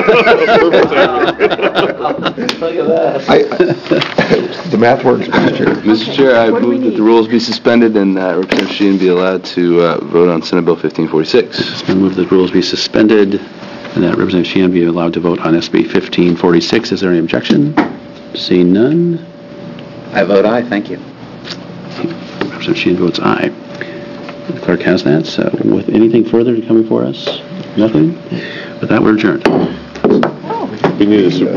[SPEAKER 2] The math works, Mr. Chair.
[SPEAKER 10] Mr. Chair, I move that the rules be suspended and Representative Sheehan be allowed to vote on Senate Bill 1546.
[SPEAKER 1] It's been moved that rules be suspended and that Representative Sheehan be allowed to vote on SB 1546. Is there any objection? Seeing none,
[SPEAKER 13] I vote aye, thank you.
[SPEAKER 1] Representative Sheehan votes aye. The clerk has that. So with anything further to come before us? Nothing? With that, we're adjourned.
[SPEAKER 3] We need a super